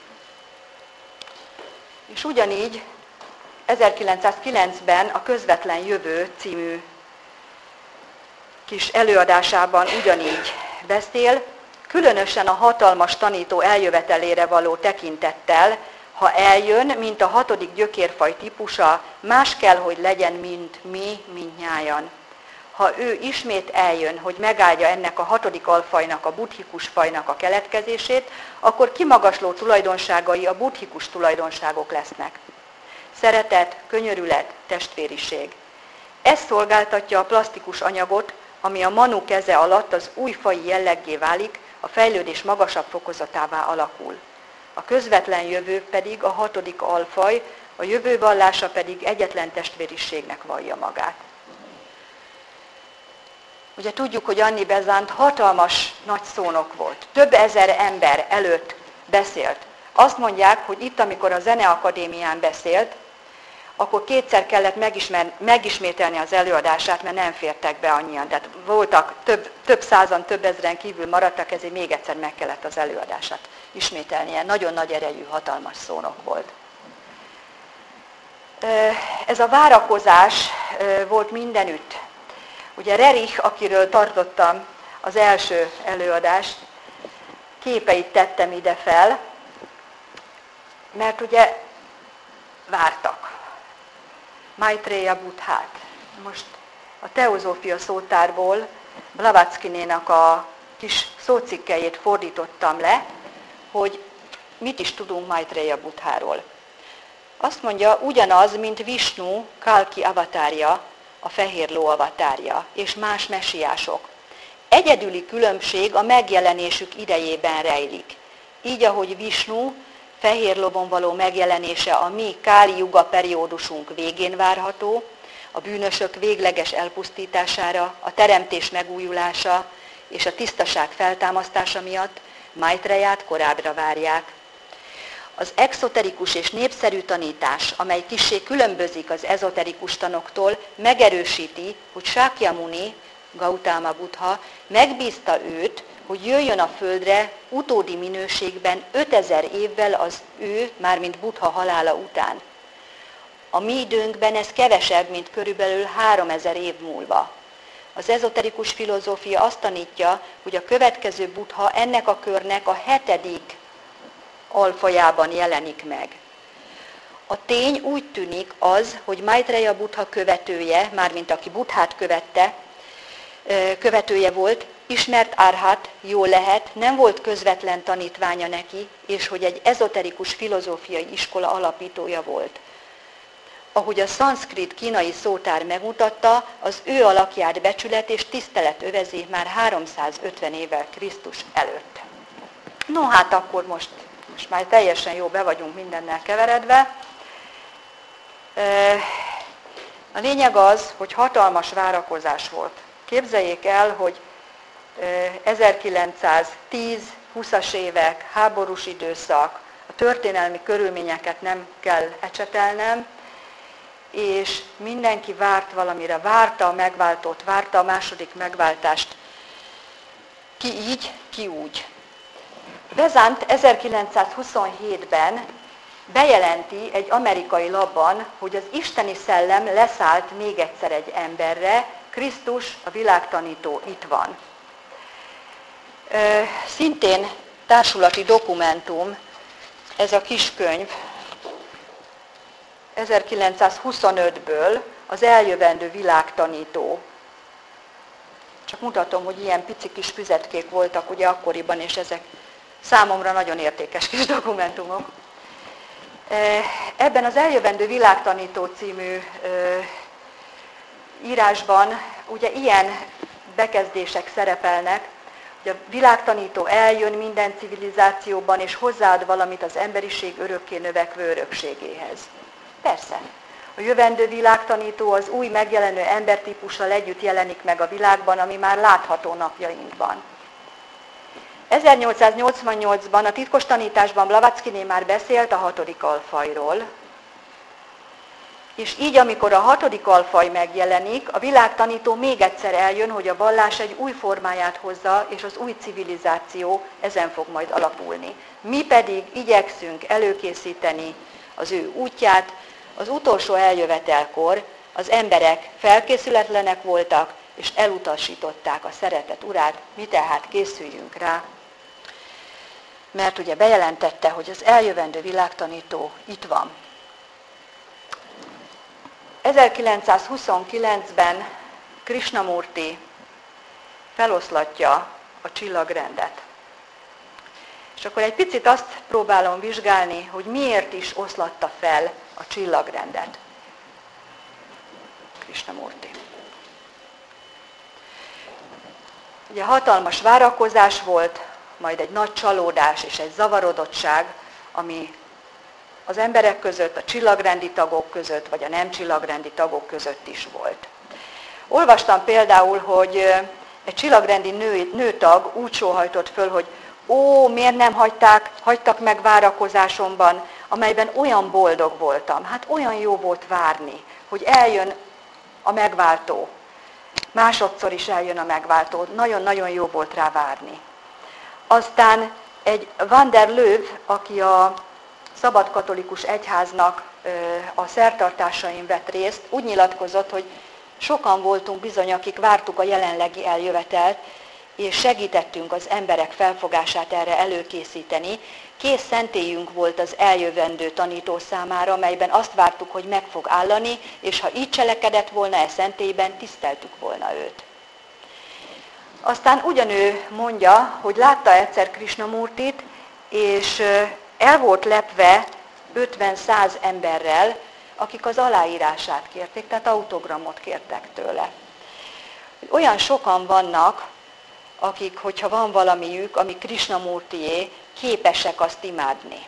És ugyanígy 1909-ben a Közvetlen Jövő című kis előadásában ugyanígy beszél, különösen a hatalmas tanító eljövetelére való tekintettel, ha eljön, mint a 6. gyökérfaj típusa, más kell, hogy legyen, mint mi, mindnyájan. Ha ő ismét eljön, hogy megáldja ennek a 6. alfajnak, a buddhikus fajnak a keletkezését, akkor kimagasló tulajdonságai a buddhikus tulajdonságok lesznek. Szeretet, könyörület, testvériség. Ez szolgáltatja a plasztikus anyagot, ami a Manu keze alatt az új faji jelleggé válik, a fejlődés magasabb fokozatává alakul. A közvetlen jövő pedig a 6. alfaj, a jövő vallása pedig egyetlen testvériségnek vallja magát. Ugye tudjuk, hogy Anni Bezánt hatalmas nagy szónok volt. Több ezer ember előtt beszélt. Azt mondják, hogy itt, amikor a Zeneakadémián beszélt, akkor kétszer kellett megismételni az előadását, mert nem fértek be annyian. Tehát voltak több százan, több ezren kívül maradtak, ezért még egyszer meg kellett az előadását ismételnie. Nagyon nagy erejű, hatalmas szónok volt. Ez a várakozás volt mindenütt. Ugye Rerich, akiről tartottam az első előadást, képeit tettem ide fel, mert ugye vártak. Maitreya Buddhát. Most a teozófia szótárból Blavatsky-nénak a kis szócikkejét fordítottam le, hogy mit is tudunk Maitreya Buddháról. Azt mondja, ugyanaz, mint Visnu Kalki avatárja, a fehér ló avatárja, és más messiások. Egyedüli különbség a megjelenésük idejében rejlik. Így, ahogy Visnu fehér lovon való megjelenése a mi Káli Juga periódusunk végén várható, a bűnösök végleges elpusztítására, a teremtés megújulása és a tisztaság feltámasztása miatt Maitreyát korábbra várják. Az exoterikus és népszerű tanítás, amely kissé különbözik az ezoterikus tanoktól, megerősíti, hogy Sakyamuni, Gautama Buddha megbízta őt, hogy jöjjön a földre utódi minőségben 5000 évvel az ő, mármint Buddha halála után. A mi időnkben ez kevesebb, mint körülbelül 3000 év múlva. Az ezoterikus filozófia azt tanítja, hogy a következő Buddha ennek a körnek a 7. alfajában jelenik meg. A tény úgy tűnik az, hogy Maitreya Buddha követője, mármint aki Buddhát követője volt, ismert Arhat, jól lehet, nem volt közvetlen tanítványa neki, és hogy egy ezoterikus filozófiai iskola alapítója volt. Ahogy a szanszkrit kínai szótár megmutatta, az ő alakját becsület és tisztelet övezi már 350 évvel Krisztus előtt. No hát akkor most már teljesen jó be vagyunk mindennel keveredve. A lényeg az, hogy hatalmas várakozás volt. Képzeljék el, hogy 1910-20-as évek, háborús időszak, a történelmi körülményeket nem kell ecsetelnem, és mindenki várt valamire, várta a megváltót, várta a második megváltást. Ki így, ki úgy. Vezant 1927-ben bejelenti egy amerikai lapban, hogy az isteni szellem leszállt még egyszer egy emberre, Krisztus, a világtanító itt van. Szintén társulati dokumentum, ez a kis könyv, 1925-ből az eljövendő világtanító. Csak mutatom, hogy ilyen pici kis füzetkék voltak ugye akkoriban, és ezek számomra nagyon értékes kis dokumentumok. Ebben az eljövendő világtanító című írásban ugye ilyen bekezdések szerepelnek, hogy a világtanító eljön minden civilizációban, és hozzáad valamit az emberiség örökké növekvő örökségéhez. Persze, a jövendő világtanító az új megjelenő embertípussal együtt jelenik meg a világban, ami már látható napjainkban. 1888-ban a titkos tanításban Blavatsky-né már beszélt a 6. alfajról, és így, amikor a 6. alfaj megjelenik, a világtanító még egyszer eljön, hogy a vallás egy új formáját hozza, és az új civilizáció ezen fog majd alapulni. Mi pedig igyekszünk előkészíteni az ő útját. Az utolsó eljövetelkor az emberek felkészületlenek voltak, és elutasították a szeretet urát, mi tehát készüljünk rá. Mert ugye bejelentette, hogy az eljövendő világtanító itt van. 1929-ben Krishnamurti feloszlatja a csillagrendet. És akkor egy picit azt próbálom vizsgálni, hogy miért is oszlatta fel a csillagrendet Krishnamurti. Ugye hatalmas várakozás volt, majd egy nagy csalódás és egy zavarodottság, ami az emberek között, a csillagrendi tagok között, vagy a nem csillagrendi tagok között is volt. Olvastam például, hogy egy csillagrendi nőtag úgy sóhajtott föl, hogy miért nem hagytak meg várakozásomban amelyben olyan boldog voltam. Hát olyan jó volt várni, hogy eljön a megváltó. Másodszor is eljön a megváltó. Nagyon-nagyon jó volt rá várni. Aztán egy Van der Löw, aki a szabadkatolikus egyháznak a szertartásain vett részt, úgy nyilatkozott, hogy sokan voltunk bizony, akik vártuk a jelenlegi eljövetelt, és segítettünk az emberek felfogását erre előkészíteni. Kész szentélyünk volt az eljövendő tanító számára, melyben azt vártuk, hogy meg fog állani, és ha így cselekedett volna e szentélyben, tiszteltük volna őt. Aztán ugyanő mondja, hogy látta egyszer Krishnamurtit, és el volt lepve 50-100 emberrel, akik az aláírását kérték, tehát autogramot kértek tőle. Olyan sokan vannak, akik, hogyha van valamiük, ami Krishnamurtié, képesek azt imádni.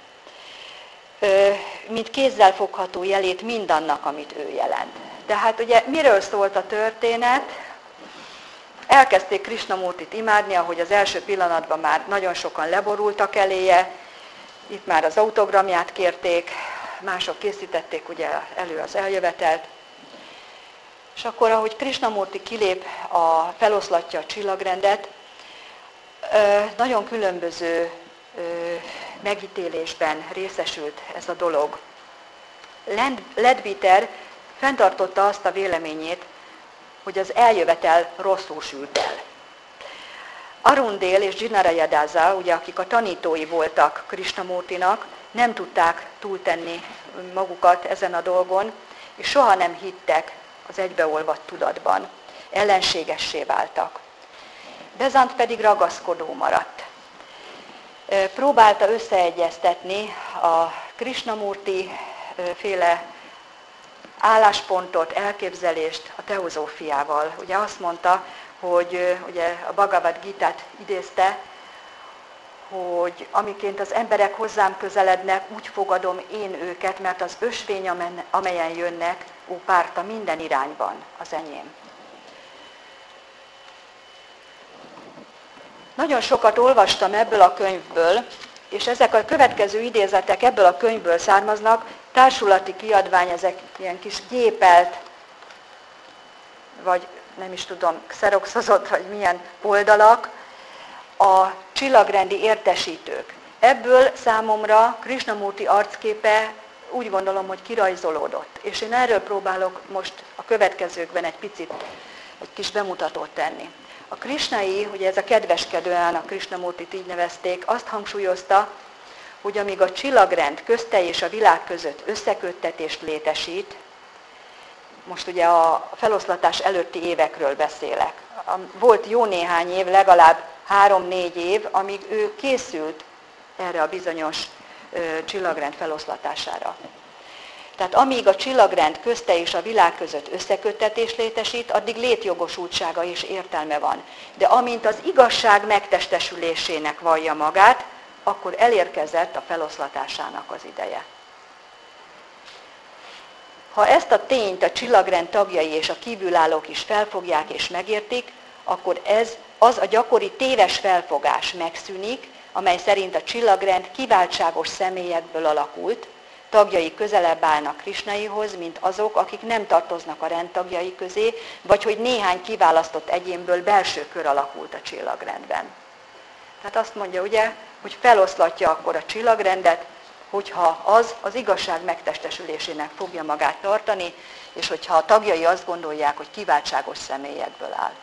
Mint kézzelfogható jelét mindannak, amit ő jelent. Tehát ugye miről szólt a történet? Elkezdték Krishnamurtit imádni, ahogy az első pillanatban már nagyon sokan leborultak eléje, itt már az autogramját kérték, mások készítették ugye elő az eljövetelt. És akkor, ahogy Krishnamurti kilép, feloszlatja a csillagrendet, nagyon különböző megítélésben részesült ez a dolog. Leadbeater fenntartotta azt a véleményét, hogy az eljövetel rosszul sült el. Arundel és Jinarayadaza, ugye, akik a tanítói voltak Krishnamurtinak, nem tudták túltenni magukat ezen a dolgon, és soha nem hittek az egybeolvadt tudatban. Ellenségessé váltak. Bezant pedig ragaszkodó maradt. Próbálta összeegyeztetni a Krishnamurti féle álláspontot, elképzelést a teozófiával. Ugye azt mondta, hogy ugye a Bhagavad Gitát idézte, hogy amiként az emberek hozzám közelednek, úgy fogadom én őket, mert az ösvény, amelyen jönnek, ó párta minden irányban az enyém. Nagyon sokat olvastam ebből a könyvből, és ezek a következő idézetek ebből a könyvből származnak, társulati kiadvány, ezek ilyen kis gépelt, vagy nem is tudom, xeroxozott, vagy milyen oldalak, a csillagrendi értesítők. Ebből számomra Krishnamurti arcképe úgy gondolom, hogy kirajzolódott. És én erről próbálok most a következőkben egy kis bemutatót tenni. A krishnai, ugye ez a kedveskedően a Krishnamurtit így nevezték, azt hangsúlyozta, hogy amíg a csillagrend közte és a világ között összeköttetést létesít, most ugye a feloszlatás előtti évekről beszélek. Volt jó néhány év, legalább 3-4 év, amíg ő készült erre a bizonyos csillagrend feloszlatására. Tehát amíg a csillagrend közte és a világ között összeköttetés létesít, addig létjogosultsága és értelme van. De amint az igazság megtestesülésének vallja magát, akkor elérkezett a feloszlatásának az ideje. Ha ezt a tényt a csillagrend tagjai és a kívülállók is felfogják és megértik, akkor az a gyakori téves felfogás megszűnik, amely szerint a csillagrend kiváltságos személyekből alakult, tagjai közelebb állnak Krishnaihoz, mint azok, akik nem tartoznak a rend tagjai közé, vagy hogy néhány kiválasztott egyénből belső kör alakult a csillagrendben. Tehát azt mondja ugye, hogy feloszlatja akkor a csillagrendet, hogyha az igazság megtestesülésének fogja magát tartani, és hogyha a tagjai azt gondolják, hogy kiváltságos személyekből áll.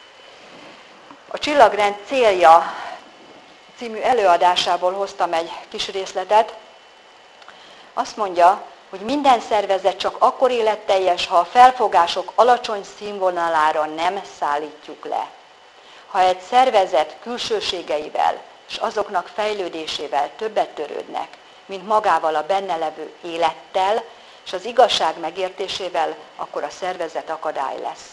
A Csillagrend célja című előadásából hoztam egy kis részletet. Azt mondja, hogy minden szervezet csak akkor életteljes, ha a felfogások alacsony színvonalára nem szállítjuk le. Ha egy szervezet külsőségeivel és azoknak fejlődésével többet törődnek, mint magával a benne levő élettel, és az igazság megértésével, akkor a szervezet akadály lesz.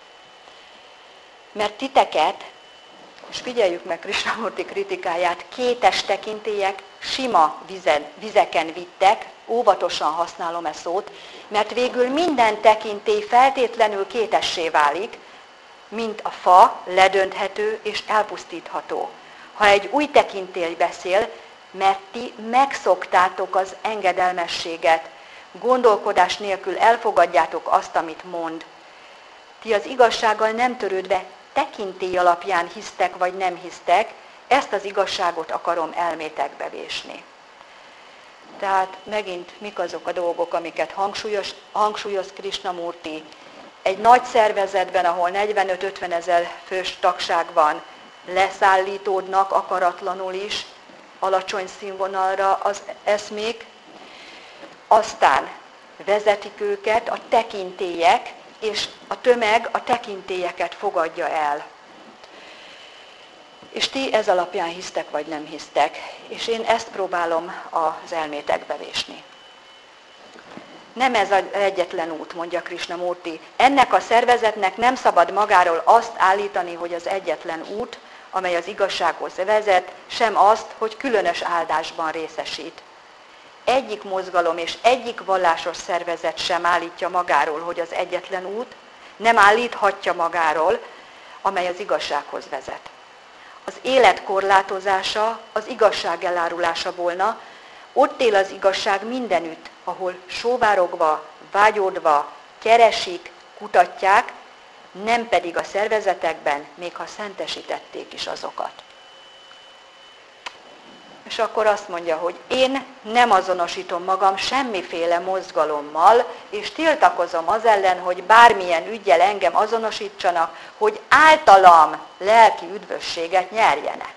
Mert titeket, és figyeljük meg Krishnamurti kritikáját, kétes tekintélyek sima vizeken vittek, óvatosan használom e szót, mert végül minden tekintély feltétlenül kétessé válik, mint a fa ledönthető és elpusztítható. Ha egy új tekintély beszél, mert ti megszoktátok az engedelmességet, gondolkodás nélkül elfogadjátok azt, amit mond. Ti az igazsággal nem törődve tekintély alapján hisztek vagy nem hisztek, ezt az igazságot akarom elmétekbe vésni. Tehát megint mik azok a dolgok, amiket hangsúlyoz Krishnamurti. Egy nagy szervezetben, ahol 45-50 ezer fős tagság van, leszállítódnak akaratlanul is alacsony színvonalra az eszmék, aztán vezetik őket a tekintélyek, és a tömeg a tekintélyeket fogadja el. És ti ez alapján hisztek vagy nem hisztek, és én ezt próbálom az elmétekbe vésni. Nem ez az egyetlen út, mondja Krishnamurti. Ennek a szervezetnek nem szabad magáról azt állítani, hogy az egyetlen út, amely az igazsághoz vezet, sem azt, hogy különös áldásban részesít. Egyik mozgalom és egyik vallásos szervezet sem állítja magáról, hogy az egyetlen út, nem állíthatja magáról, amely az igazsághoz vezet. Az élet korlátozása az igazság elárulása volna, ott él az igazság mindenütt, ahol sóvárogva, vágyódva, keresik, kutatják, nem pedig a szervezetekben, még ha szentesítették is azokat. És akkor azt mondja, hogy én nem azonosítom magam semmiféle mozgalommal, és tiltakozom az ellen, hogy bármilyen üggyel engem azonosítsanak, hogy általam lelki üdvösséget nyerjenek.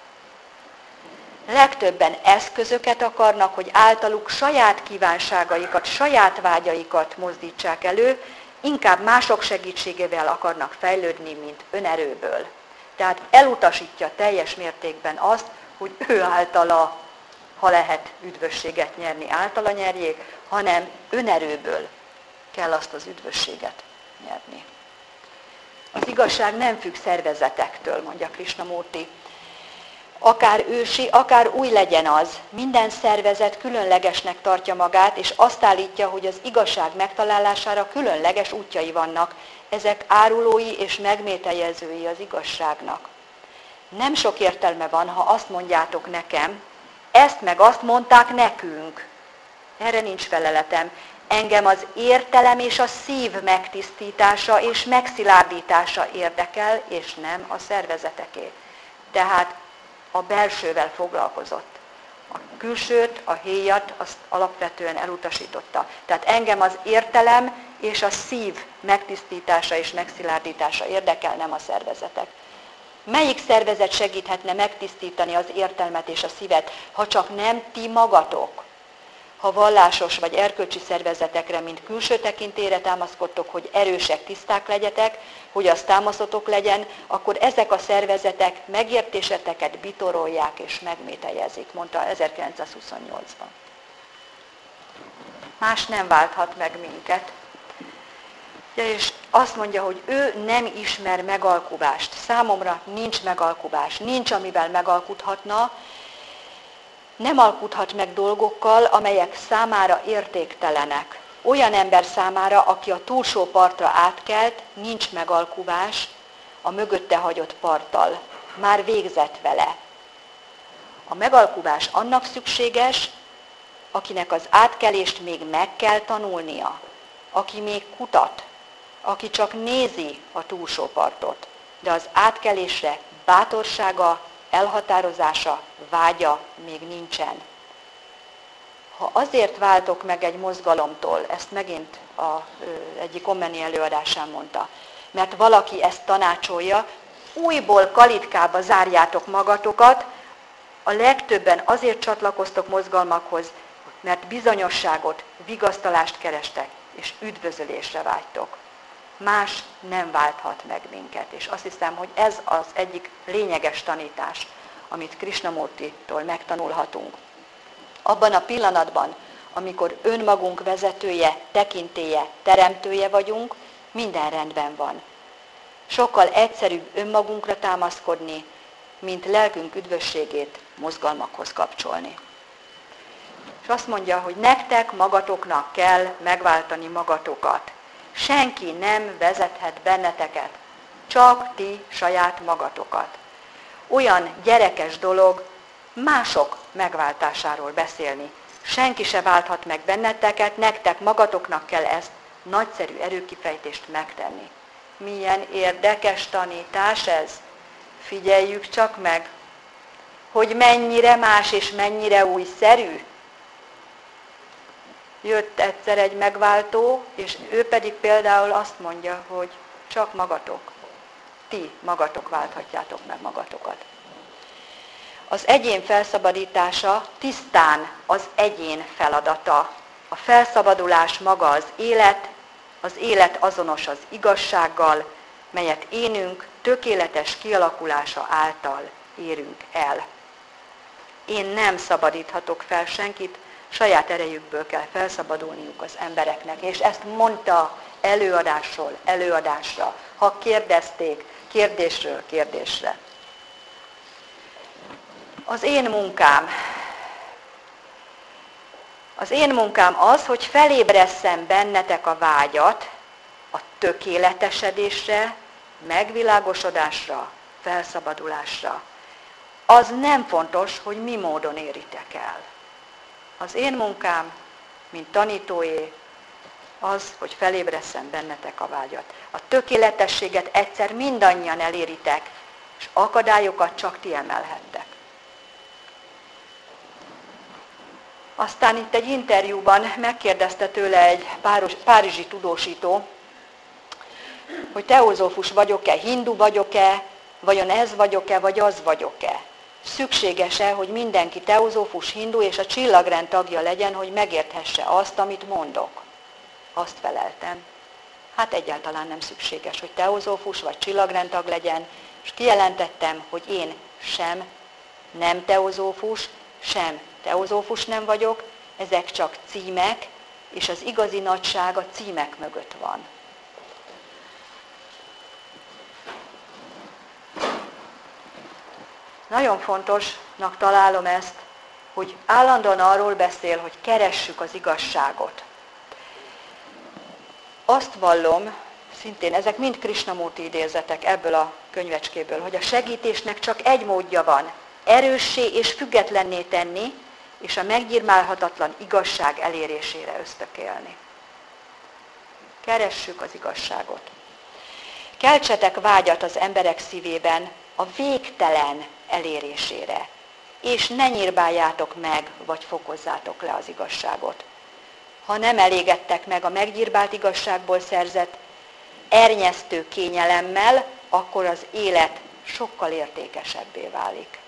Legtöbben eszközöket akarnak, hogy általuk saját kívánságaikat, saját vágyaikat mozdítsák elő, inkább mások segítségével akarnak fejlődni, mint önerőből. Tehát elutasítja teljes mértékben azt, hogy ő általa, ha lehet üdvösséget nyerni, általa nyerjék, hanem önerőből kell azt az üdvösséget nyerni. Az igazság nem függ szervezetektől, mondja Krishnamurti. Akár ősi, akár új legyen az, minden szervezet különlegesnek tartja magát, és azt állítja, hogy az igazság megtalálására különleges útjai vannak. Ezek árulói és megmételjezői az igazságnak. Nem sok értelme van, ha azt mondjátok nekem, ezt meg azt mondták nekünk. Erre nincs feleletem. Engem az értelem és a szív megtisztítása és megszilárdítása érdekel, és nem a szervezeteké. Tehát a belsővel foglalkozott. A külsőt, a héjat, azt alapvetően elutasította. Tehát engem az értelem és a szív megtisztítása és megszilárdítása érdekel, nem a szervezetek. Melyik szervezet segíthetne megtisztítani az értelmet és a szívet, ha csak nem ti magatok? Ha vallásos vagy erkölcsi szervezetekre, mint külső tekintélyre támaszkodtok, hogy erősek, tiszták legyetek, hogy az támaszotok legyen, akkor ezek a szervezetek megértéseteket bitorolják és megmételjezik, mondta 1928-ban. Más nem válthat meg minket. És azt mondja, hogy ő nem ismer megalkuvást. Számomra nincs megalkuvás, nincs, amivel megalkuthatna, nem alkuthat meg dolgokkal, amelyek számára értéktelenek. Olyan ember számára, aki a túlsó partra átkelt, nincs megalkuvás a mögötte hagyott parttal. Már végzett vele. A megalkuvás annak szükséges, akinek az átkelést még meg kell tanulnia, aki még kutat, aki csak nézi a túlsó partot, de az átkelésre bátorsága, elhatározása, vágya még nincsen. Ha azért váltok meg egy mozgalomtól, ezt megint egyik Kommeni előadásán mondta, mert valaki ezt tanácsolja, újból kalitkába zárjátok magatokat, a legtöbben azért csatlakoztok mozgalmakhoz, mert bizonyosságot, vigasztalást kerestek, és üdvözölésre vágytok. Más nem válthat meg minket. És azt hiszem, hogy ez az egyik lényeges tanítás, amit Krishnamurtitól megtanulhatunk. Abban a pillanatban, amikor önmagunk vezetője, tekintélye, teremtője vagyunk, minden rendben van. Sokkal egyszerűbb önmagunkra támaszkodni, mint lelkünk üdvösségét mozgalmakhoz kapcsolni. És azt mondja, hogy nektek magatoknak kell megváltani magatokat. Senki nem vezethet benneteket, csak ti saját magatokat. Olyan gyerekes dolog, mások megváltásáról beszélni. Senki se válthat meg benneteket, nektek magatoknak kell ezt nagyszerű erőkifejtést megtenni. Milyen érdekes tanítás ez! Figyeljük csak meg, hogy mennyire más és mennyire újszerű. Jött egyszer egy megváltó, és ő pedig például azt mondja, hogy csak magatok, ti magatok válthatjátok meg magatokat. Az egyén felszabadítása tisztán az egyén feladata. A felszabadulás maga az élet azonos az igazsággal, melyet énünk tökéletes kialakulása által érünk el. Én nem szabadíthatok fel senkit, saját erejükből kell felszabadulniuk az embereknek. És ezt mondta előadásról előadásra, ha kérdezték, kérdésről kérdésre. Az én munkám az, hogy felébresszem bennetek a vágyat a tökéletesedésre, megvilágosodásra, felszabadulásra. Az nem fontos, hogy mi módon éritek el. Az én munkám, mint tanítóé, az, hogy felébresszem bennetek a vágyat. A tökéletességet egyszer mindannyian eléritek, és akadályokat csak ti emelhettek. Aztán itt egy interjúban megkérdezte tőle egy párizsi tudósító, hogy teozófus vagyok-e, hindu vagyok-e, vajon ez vagyok-e, vagy az vagyok-e. Szükséges-e, hogy mindenki teozófus, hindu és a csillagrend tagja legyen, hogy megérthesse azt, amit mondok? Azt feleltem. Hát egyáltalán nem szükséges, hogy teozófus vagy csillagrendtag legyen, és kijelentettem, hogy én sem nem teozófus, sem teozófus nem vagyok, ezek csak címek, és az igazi nagyság a címek mögött van. Nagyon fontosnak találom ezt, hogy állandóan arról beszél, hogy keressük az igazságot. Azt vallom, szintén ezek mind Krishnamurti idézetek ebből a könyvecskéből, hogy a segítésnek csak egy módja van, erőssé és függetlenné tenni, és a meggyirmálhatatlan igazság elérésére ösztökélni. Keressük az igazságot. Keltsetek vágyat az emberek szívében a végtelen elérésére, és ne nyírbáljátok meg, vagy fokozzátok le az igazságot. Ha nem elégedtek meg a meggyírbált igazságból szerzett ernyesztő kényelemmel, akkor az élet sokkal értékesebbé válik.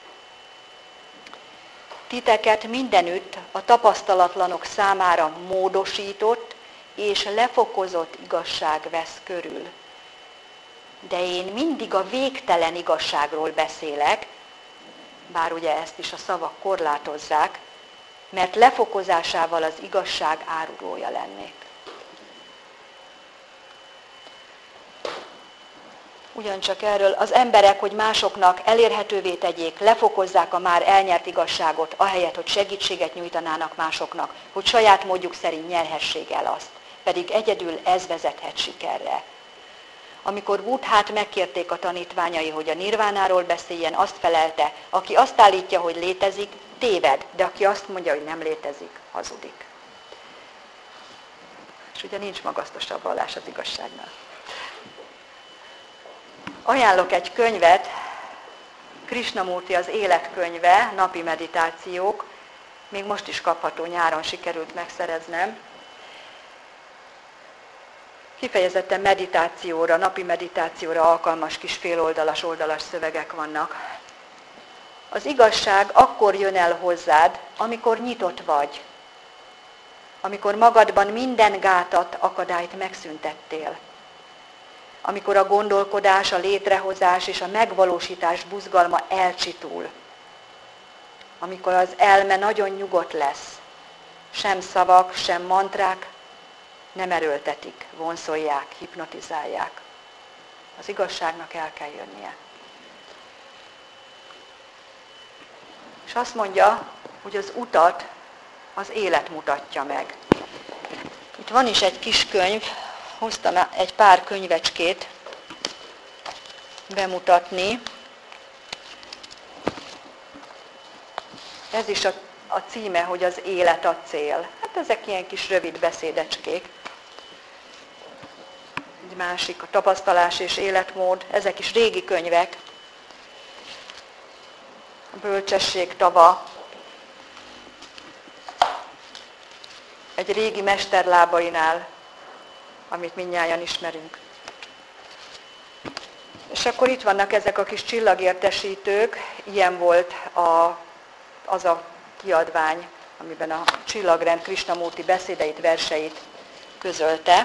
Titeket mindenütt a tapasztalatlanok számára módosított és lefokozott igazság vesz körül. De én mindig a végtelen igazságról beszélek, bár ugye ezt is a szavak korlátozzák, mert lefokozásával az igazság árulója lennék. Ugyancsak erről az emberek, hogy másoknak elérhetővé tegyék, lefokozzák a már elnyert igazságot, ahelyett, hogy segítséget nyújtanának másoknak, hogy saját módjuk szerint nyerhessék el azt. Pedig egyedül ez vezethet sikerre. Amikor Buddhát megkérték a tanítványai, hogy a nirvánáról beszéljen, azt felelte, aki azt állítja, hogy létezik, téved, de aki azt mondja, hogy nem létezik, hazudik. És ugye nincs magasztosabb vallás az igazságnál. Ajánlok egy könyvet, Krishnamurti az életkönyve, napi meditációk, még most is kapható, nyáron sikerült megszereznem. Kifejezetten meditációra, napi meditációra alkalmas kis féloldalas, oldalas szövegek vannak. Az igazság akkor jön el hozzád, amikor nyitott vagy, amikor magadban minden gátat, akadályt megszüntettél, amikor a gondolkodás, a létrehozás és a megvalósítás buzgalma elcsitul, amikor az elme nagyon nyugodt lesz, sem szavak, sem mantrák nem erőltetik, vonszolják, hipnotizálják. Az igazságnak el kell jönnie. És azt mondja, hogy az utat az élet mutatja meg. Itt van is egy kis könyv, hoztam egy pár könyvecskét bemutatni. Ez is a címe, hogy az élet a cél. Hát ezek ilyen kis rövid beszédecskék. Egy másik, a tapasztalás és életmód. Ezek is régi könyvek. A bölcsesség tava. Egy régi mester lábainál, amit mindnyájan ismerünk. És akkor itt vannak ezek a kis csillagértesítők. Ilyen volt az a kiadvány, amiben a Csillagrend Krishnamurti beszédeit, verseit közölte.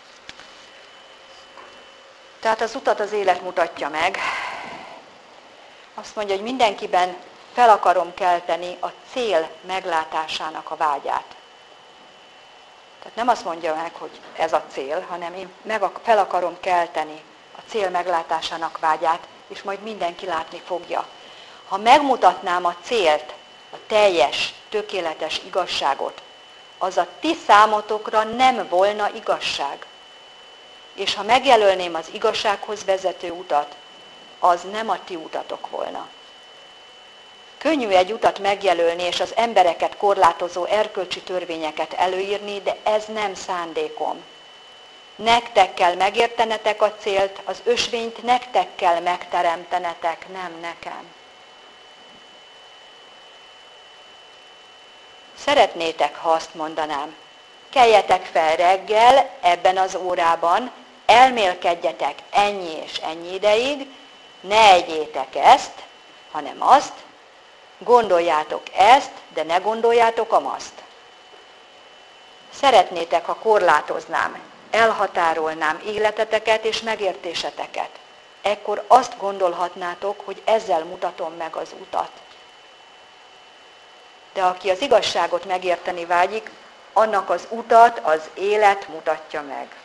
Tehát az utat az élet mutatja meg. Azt mondja, hogy mindenkiben fel akarom kelteni a cél meglátásának a vágyát. Tehát nem azt mondja meg, hogy ez a cél, hanem én fel akarom kelteni a cél meglátásának vágyát, és majd mindenki látni fogja. Ha megmutatnám a célt, a teljes, tökéletes igazságot, az a ti számotokra nem volna igazság. És ha megjelölném az igazsághoz vezető utat, az nem a ti utatok volna. Könnyű egy utat megjelölni, és az embereket korlátozó erkölcsi törvényeket előírni, de ez nem szándékom. Nektek kell megértenetek a célt, az ösvényt nektek kell megteremtenetek, nem nekem. Szeretnétek, ha azt mondanám, keljetek fel reggel ebben az órában, elmélkedjetek ennyi és ennyi ideig, ne egyétek ezt, hanem azt, gondoljátok ezt, de ne gondoljátok amazt. Szeretnétek, ha korlátoznám, elhatárolnám életeteket és megértéseteket. Ekkor azt gondolhatnátok, hogy ezzel mutatom meg az utat. De aki az igazságot megérteni vágyik, annak az utat az élet mutatja meg.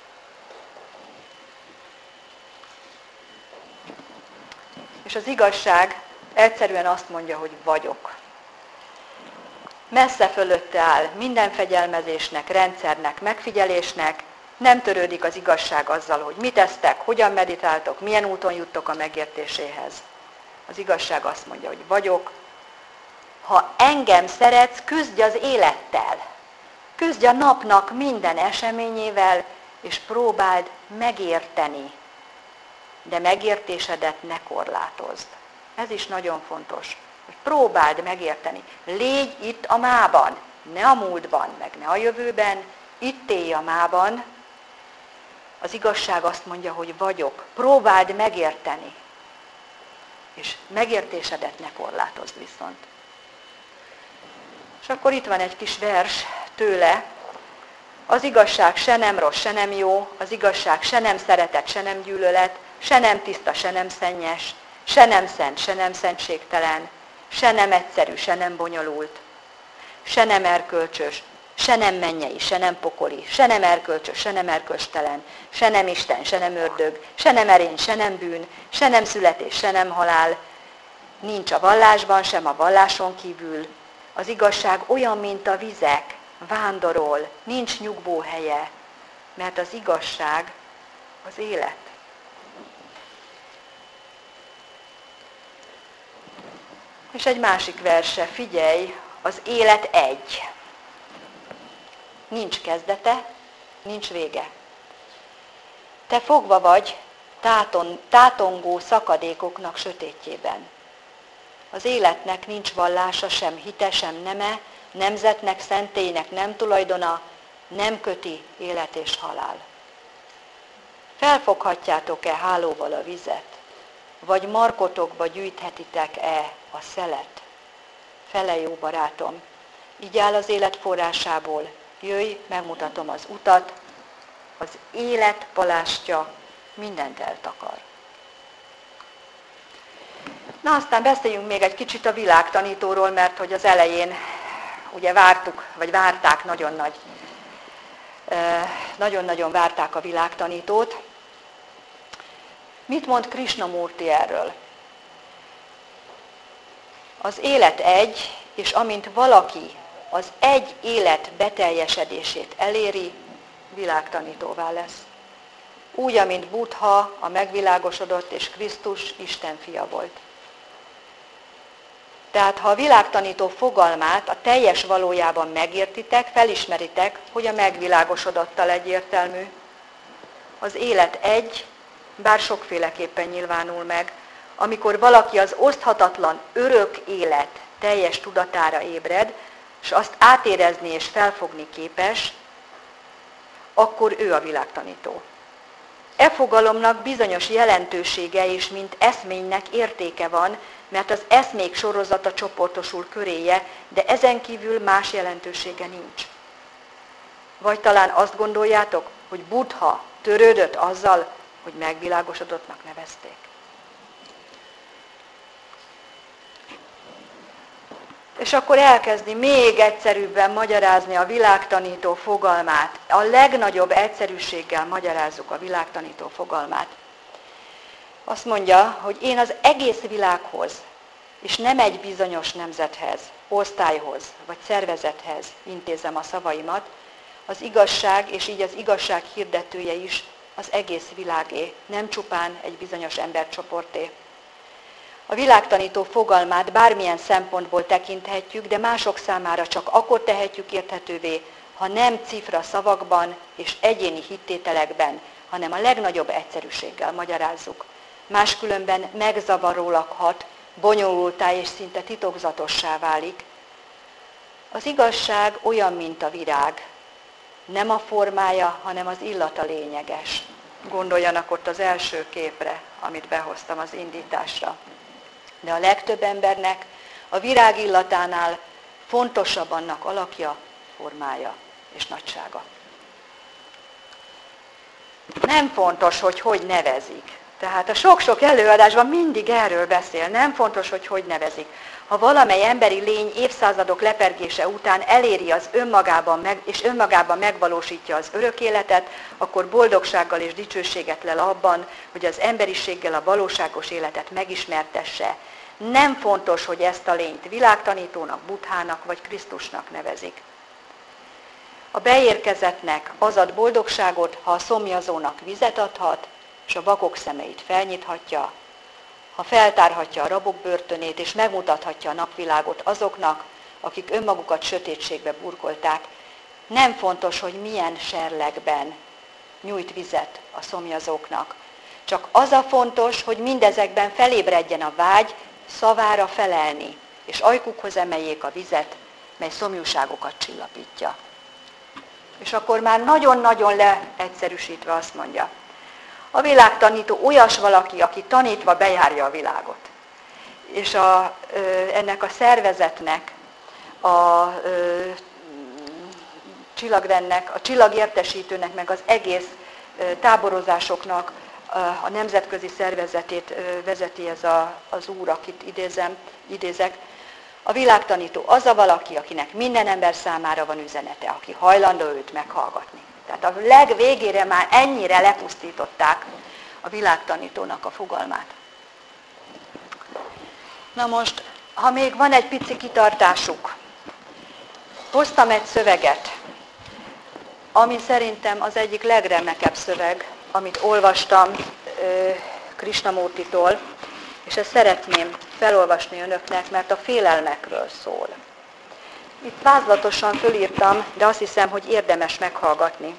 És az igazság egyszerűen azt mondja, hogy vagyok. Messze fölötte áll minden fegyelmezésnek, rendszernek, megfigyelésnek, nem törődik az igazság azzal, hogy mit tesztek, hogyan meditáltok, milyen úton juttok a megértéséhez. Az igazság azt mondja, hogy vagyok. Ha engem szeretsz, küzdj az élettel. Küzdj a napnak minden eseményével, és próbáld megérteni. De megértésedet ne korlátozd. Ez is nagyon fontos, hogy próbáld megérteni. Légy itt a mában, ne a múltban, meg ne a jövőben, itt élj a mában. Az igazság azt mondja, hogy vagyok. Próbáld megérteni. És megértésedet ne korlátozd viszont. És akkor itt van egy kis vers tőle. Az igazság se nem rossz, se nem jó, az igazság se nem szeretet, se nem gyűlölet, se nem tiszta, se nem szennyes, se nem szent, se nem szentségtelen, se nem egyszerű, se nem bonyolult, se nem erkölcsös, se nem mennyei, se nem pokoli, se nem erkölcsös, se nem erkölcstelen, se nem Isten, se nem ördög, se nem erény, se nem bűn, se nem születés, se nem halál, nincs a vallásban, sem a valláson kívül. Az igazság olyan, mint a vizek, vándorol, nincs nyugvóhelye, mert az igazság az élet. És egy másik verse, figyelj, az élet egy. Nincs kezdete, nincs vége. Te fogva vagy tátongó szakadékoknak sötétjében. Az életnek nincs vallása, sem hite, sem neme, nemzetnek, szentélynek nem tulajdona, nem köti élet és halál. Felfoghatjátok-e hálóval a vizet? Vagy markotokba gyűjthetitek-e a szelet? Fele jó barátom, így áll az élet forrásából, jöjj, megmutatom az utat, az élet palástja mindent eltakar. Na aztán beszéljünk még egy kicsit a világtanítóról, mert hogy az elején ugye várták, nagyon-nagyon várták a világtanítót. Mit mond Krishnamurti erről? Az élet egy, és amint valaki az egy élet beteljesedését eléri, világtanítóvá lesz. Úgy, amint Buddha a megvilágosodott, és Krisztus Isten fia volt. Tehát ha a világtanító fogalmát a teljes valójában megértitek, felismeritek, hogy a megvilágosodottal egyértelmű. Az élet egy, bár sokféleképpen nyilvánul meg. Amikor valaki az oszthatatlan örök élet teljes tudatára ébred, és azt átérezni és felfogni képes, akkor ő a világtanító. E fogalomnak bizonyos jelentősége és mint eszménynek értéke van, mert az eszmék sorozata csoportosul köréje, de ezen kívül más jelentősége nincs. Vagy talán azt gondoljátok, hogy Buddha törődött azzal, hogy megvilágosodottnak nevezték. És akkor elkezdi még egyszerűbben magyarázni a világtanító fogalmát. A legnagyobb egyszerűséggel magyarázzuk a világtanító fogalmát. Azt mondja, hogy én az egész világhoz, és nem egy bizonyos nemzethez, osztályhoz vagy szervezethez intézem a szavaimat, az igazság, és így az igazság hirdetője is az egész világé, nem csupán egy bizonyos embercsoporté. A világtanító fogalmát bármilyen szempontból tekinthetjük, de mások számára csak akkor tehetjük érthetővé, ha nem cifra szavakban és egyéni hittételekben, hanem a legnagyobb egyszerűséggel magyarázzuk. Máskülönben megzavarólag hat, bonyolultá és szinte titokzatossá válik. Az igazság olyan, mint a virág. Nem a formája, hanem az illata lényeges. Gondoljanak ott az első képre, amit behoztam az indításra. De a legtöbb embernek a virág illatánál fontosabb annak alakja, formája és nagysága. Nem fontos, hogy hogy nevezik. Tehát a sok-sok előadásban mindig erről beszél. Nem fontos, hogy hogy nevezik. Ha valamely emberi lény évszázadok lepergése után eléri az önmagában megvalósítja az örök életet, akkor boldogsággal és dicsőséget lel abban, hogy az emberiséggel a valóságos életet megismertesse. Nem fontos, hogy ezt a lényt világtanítónak, Buddhának vagy Krisztusnak nevezik. A beérkezettnek az ad boldogságot, ha a szomjazónak vizet adhat, és a vakok szemeit felnyithatja, ha feltárhatja a rabok börtönét, és megmutathatja a napvilágot azoknak, akik önmagukat sötétségbe burkolták. Nem fontos, hogy milyen serlegben nyújt vizet a szomjazóknak. Csak az a fontos, hogy mindezekben felébredjen a vágy, szavára felelni, és ajkukhoz emeljék a vizet, mely szomjúságokat csillapítja. És akkor már nagyon-nagyon leegyszerűsítve azt mondja, a világtanító olyas valaki, aki tanítva bejárja a világot. És ennek a szervezetnek, a csillagrendnek, a csillagértesítőnek, meg az egész táborozásoknak a nemzetközi szervezetét vezeti ez az úr, akit idézek. A világtanító az a valaki, akinek minden ember számára van üzenete, aki hajlandó őt meghallgatni. Tehát a legvégére már ennyire lepusztították a világtanítónak a fogalmát. Na most, ha még van egy pici kitartásuk, hoztam egy szöveget, ami szerintem az egyik legremekebb szöveg, amit olvastam Krishnamurtitól, és ezt szeretném felolvasni önöknek, mert a félelmekről szól. Itt vázlatosan fölírtam, de azt hiszem, hogy érdemes meghallgatni.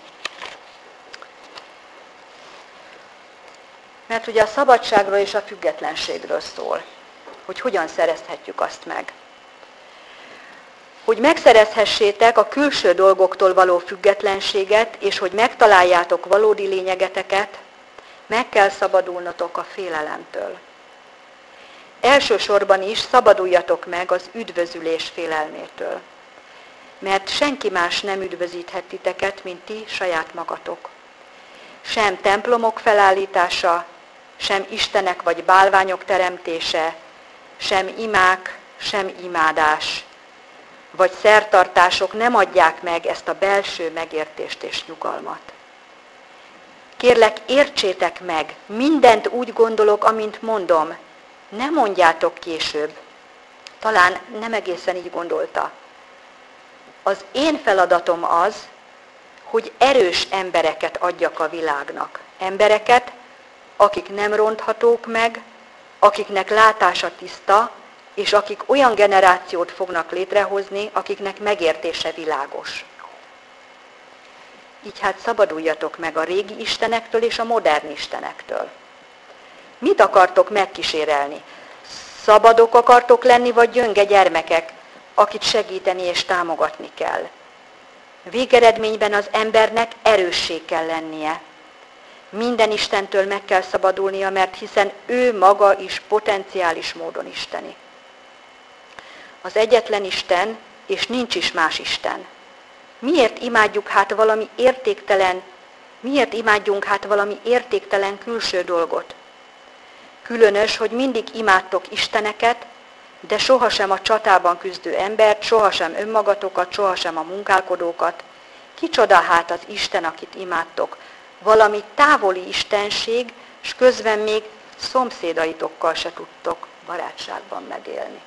Mert ugye a szabadságról és a függetlenségről szól, hogy hogyan szerezhetjük azt meg. Hogy megszerezhessétek a külső dolgoktól való függetlenséget, és hogy megtaláljátok valódi lényegeteket, meg kell szabadulnotok a félelemtől. Elsősorban is szabaduljatok meg az üdvözülés félelmétől. Mert senki más nem üdvözíthet titeket, mint ti saját magatok. Sem templomok felállítása, sem istenek vagy bálványok teremtése, sem imák, sem imádás, vagy szertartások nem adják meg ezt a belső megértést és nyugalmat. Kérlek, értsétek meg, mindent úgy gondolok, amint mondom, ne mondjátok később. Talán nem egészen így gondolta. Az én feladatom az, hogy erős embereket adjak a világnak. Embereket, akik nem ronthatók meg, akiknek látása tiszta, és akik olyan generációt fognak létrehozni, akiknek megértése világos. Így hát szabaduljatok meg a régi istenektől és a modern istenektől. Mit akartok megkísérelni? Szabadok akartok lenni, vagy gyönge gyermekek, akit segíteni és támogatni kell? Végeredményben az embernek erőssé kell lennie. Minden istentől meg kell szabadulnia, mert hiszen ő maga is potenciális módon isteni. Az egyetlen Isten, és nincs is más Isten. Miért imádjuk hát valami értéktelen külső dolgot? Különös, hogy mindig imádtok isteneket, de sohasem a csatában küzdő embert, sohasem önmagatokat, sohasem a munkálkodókat. Kicsoda hát az Isten, akit imádtok? Valami távoli istenség, és közben még szomszédaitokkal se tudtok barátságban megélni.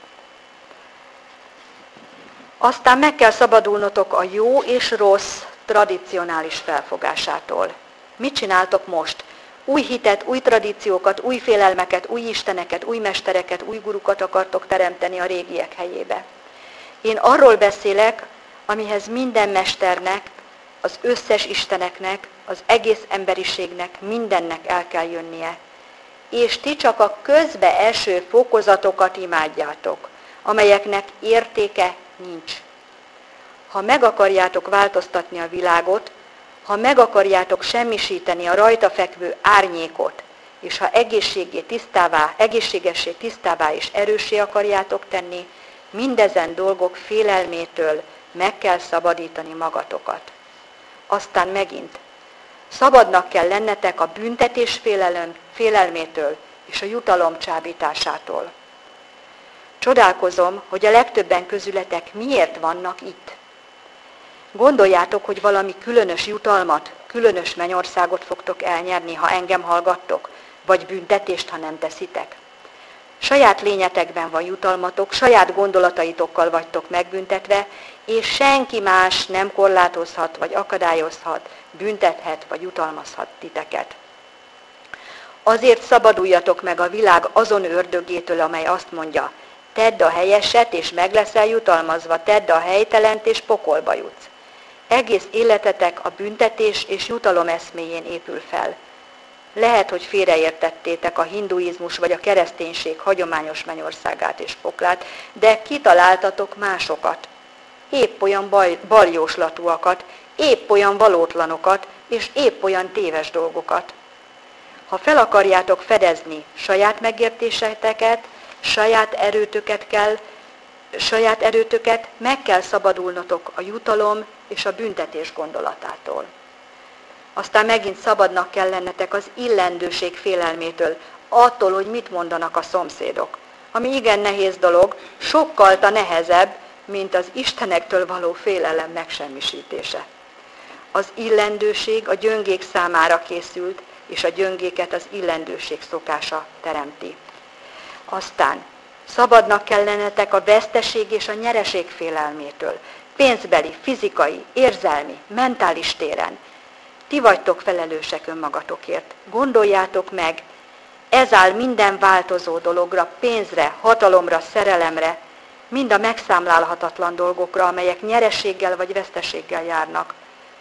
Aztán meg kell szabadulnotok a jó és rossz tradicionális felfogásától. Mit csináltok most? Új hitet, új tradíciókat, új félelmeket, új isteneket, új mestereket, új gurukat akartok teremteni a régiek helyébe. Én arról beszélek, amihez minden mesternek, az összes isteneknek, az egész emberiségnek, mindennek el kell jönnie. És ti csak a közbeeső fokozatokat imádjátok, amelyeknek értéke nincs. Ha meg akarjátok változtatni a világot, ha meg akarjátok semmisíteni a rajta fekvő árnyékot, és ha egészségessé, tisztává és erőssé akarjátok tenni, mindezen dolgok félelmétől meg kell szabadítani magatokat. Aztán megint, szabadnak kell lennetek a büntetés félelmétől és a jutalom csábításától. Csodálkozom, hogy a legtöbben közületek miért vannak itt. Gondoljátok, hogy valami különös jutalmat, különös mennyországot fogtok elnyerni, ha engem hallgattok, vagy büntetést, ha nem teszitek. Saját lényetekben van jutalmatok, saját gondolataitokkal vagytok megbüntetve, és senki más nem korlátozhat, vagy akadályozhat, büntethet, vagy jutalmazhat titeket. Azért szabaduljatok meg a világ azon ördögétől, amely azt mondja, tedd a helyeset, és meg leszel jutalmazva, tedd a helytelent, és pokolba jutsz. Egész életetek a büntetés és jutalom eszméjén épül fel. Lehet, hogy félreértettétek a hinduizmus vagy a kereszténység hagyományos mennyországát és poklát, de kitaláltatok másokat. Épp olyan baljóslatúakat, épp olyan valótlanokat, és épp olyan téves dolgokat. Ha fel akarjátok fedezni saját megértéseteket, saját erőtöket, meg kell szabadulnotok a jutalom és a büntetés gondolatától. Aztán megint szabadnak kell lennetek az illendőség félelmétől, attól, hogy mit mondanak a szomszédok. Ami igen nehéz dolog, sokkal nehezebb, mint az istenektől való félelem megsemmisítése. Az illendőség a gyöngék számára készült, és a gyöngéket az illendőség szokása teremti. Aztán szabadnak kell lennetek a veszteség és a nyereség félelmétől, pénzbeli, fizikai, érzelmi, mentális téren. Ti vagytok felelősek önmagatokért. Gondoljátok meg, ez áll minden változó dologra, pénzre, hatalomra, szerelemre, mind a megszámlálhatatlan dolgokra, amelyek nyereséggel vagy veszteséggel járnak.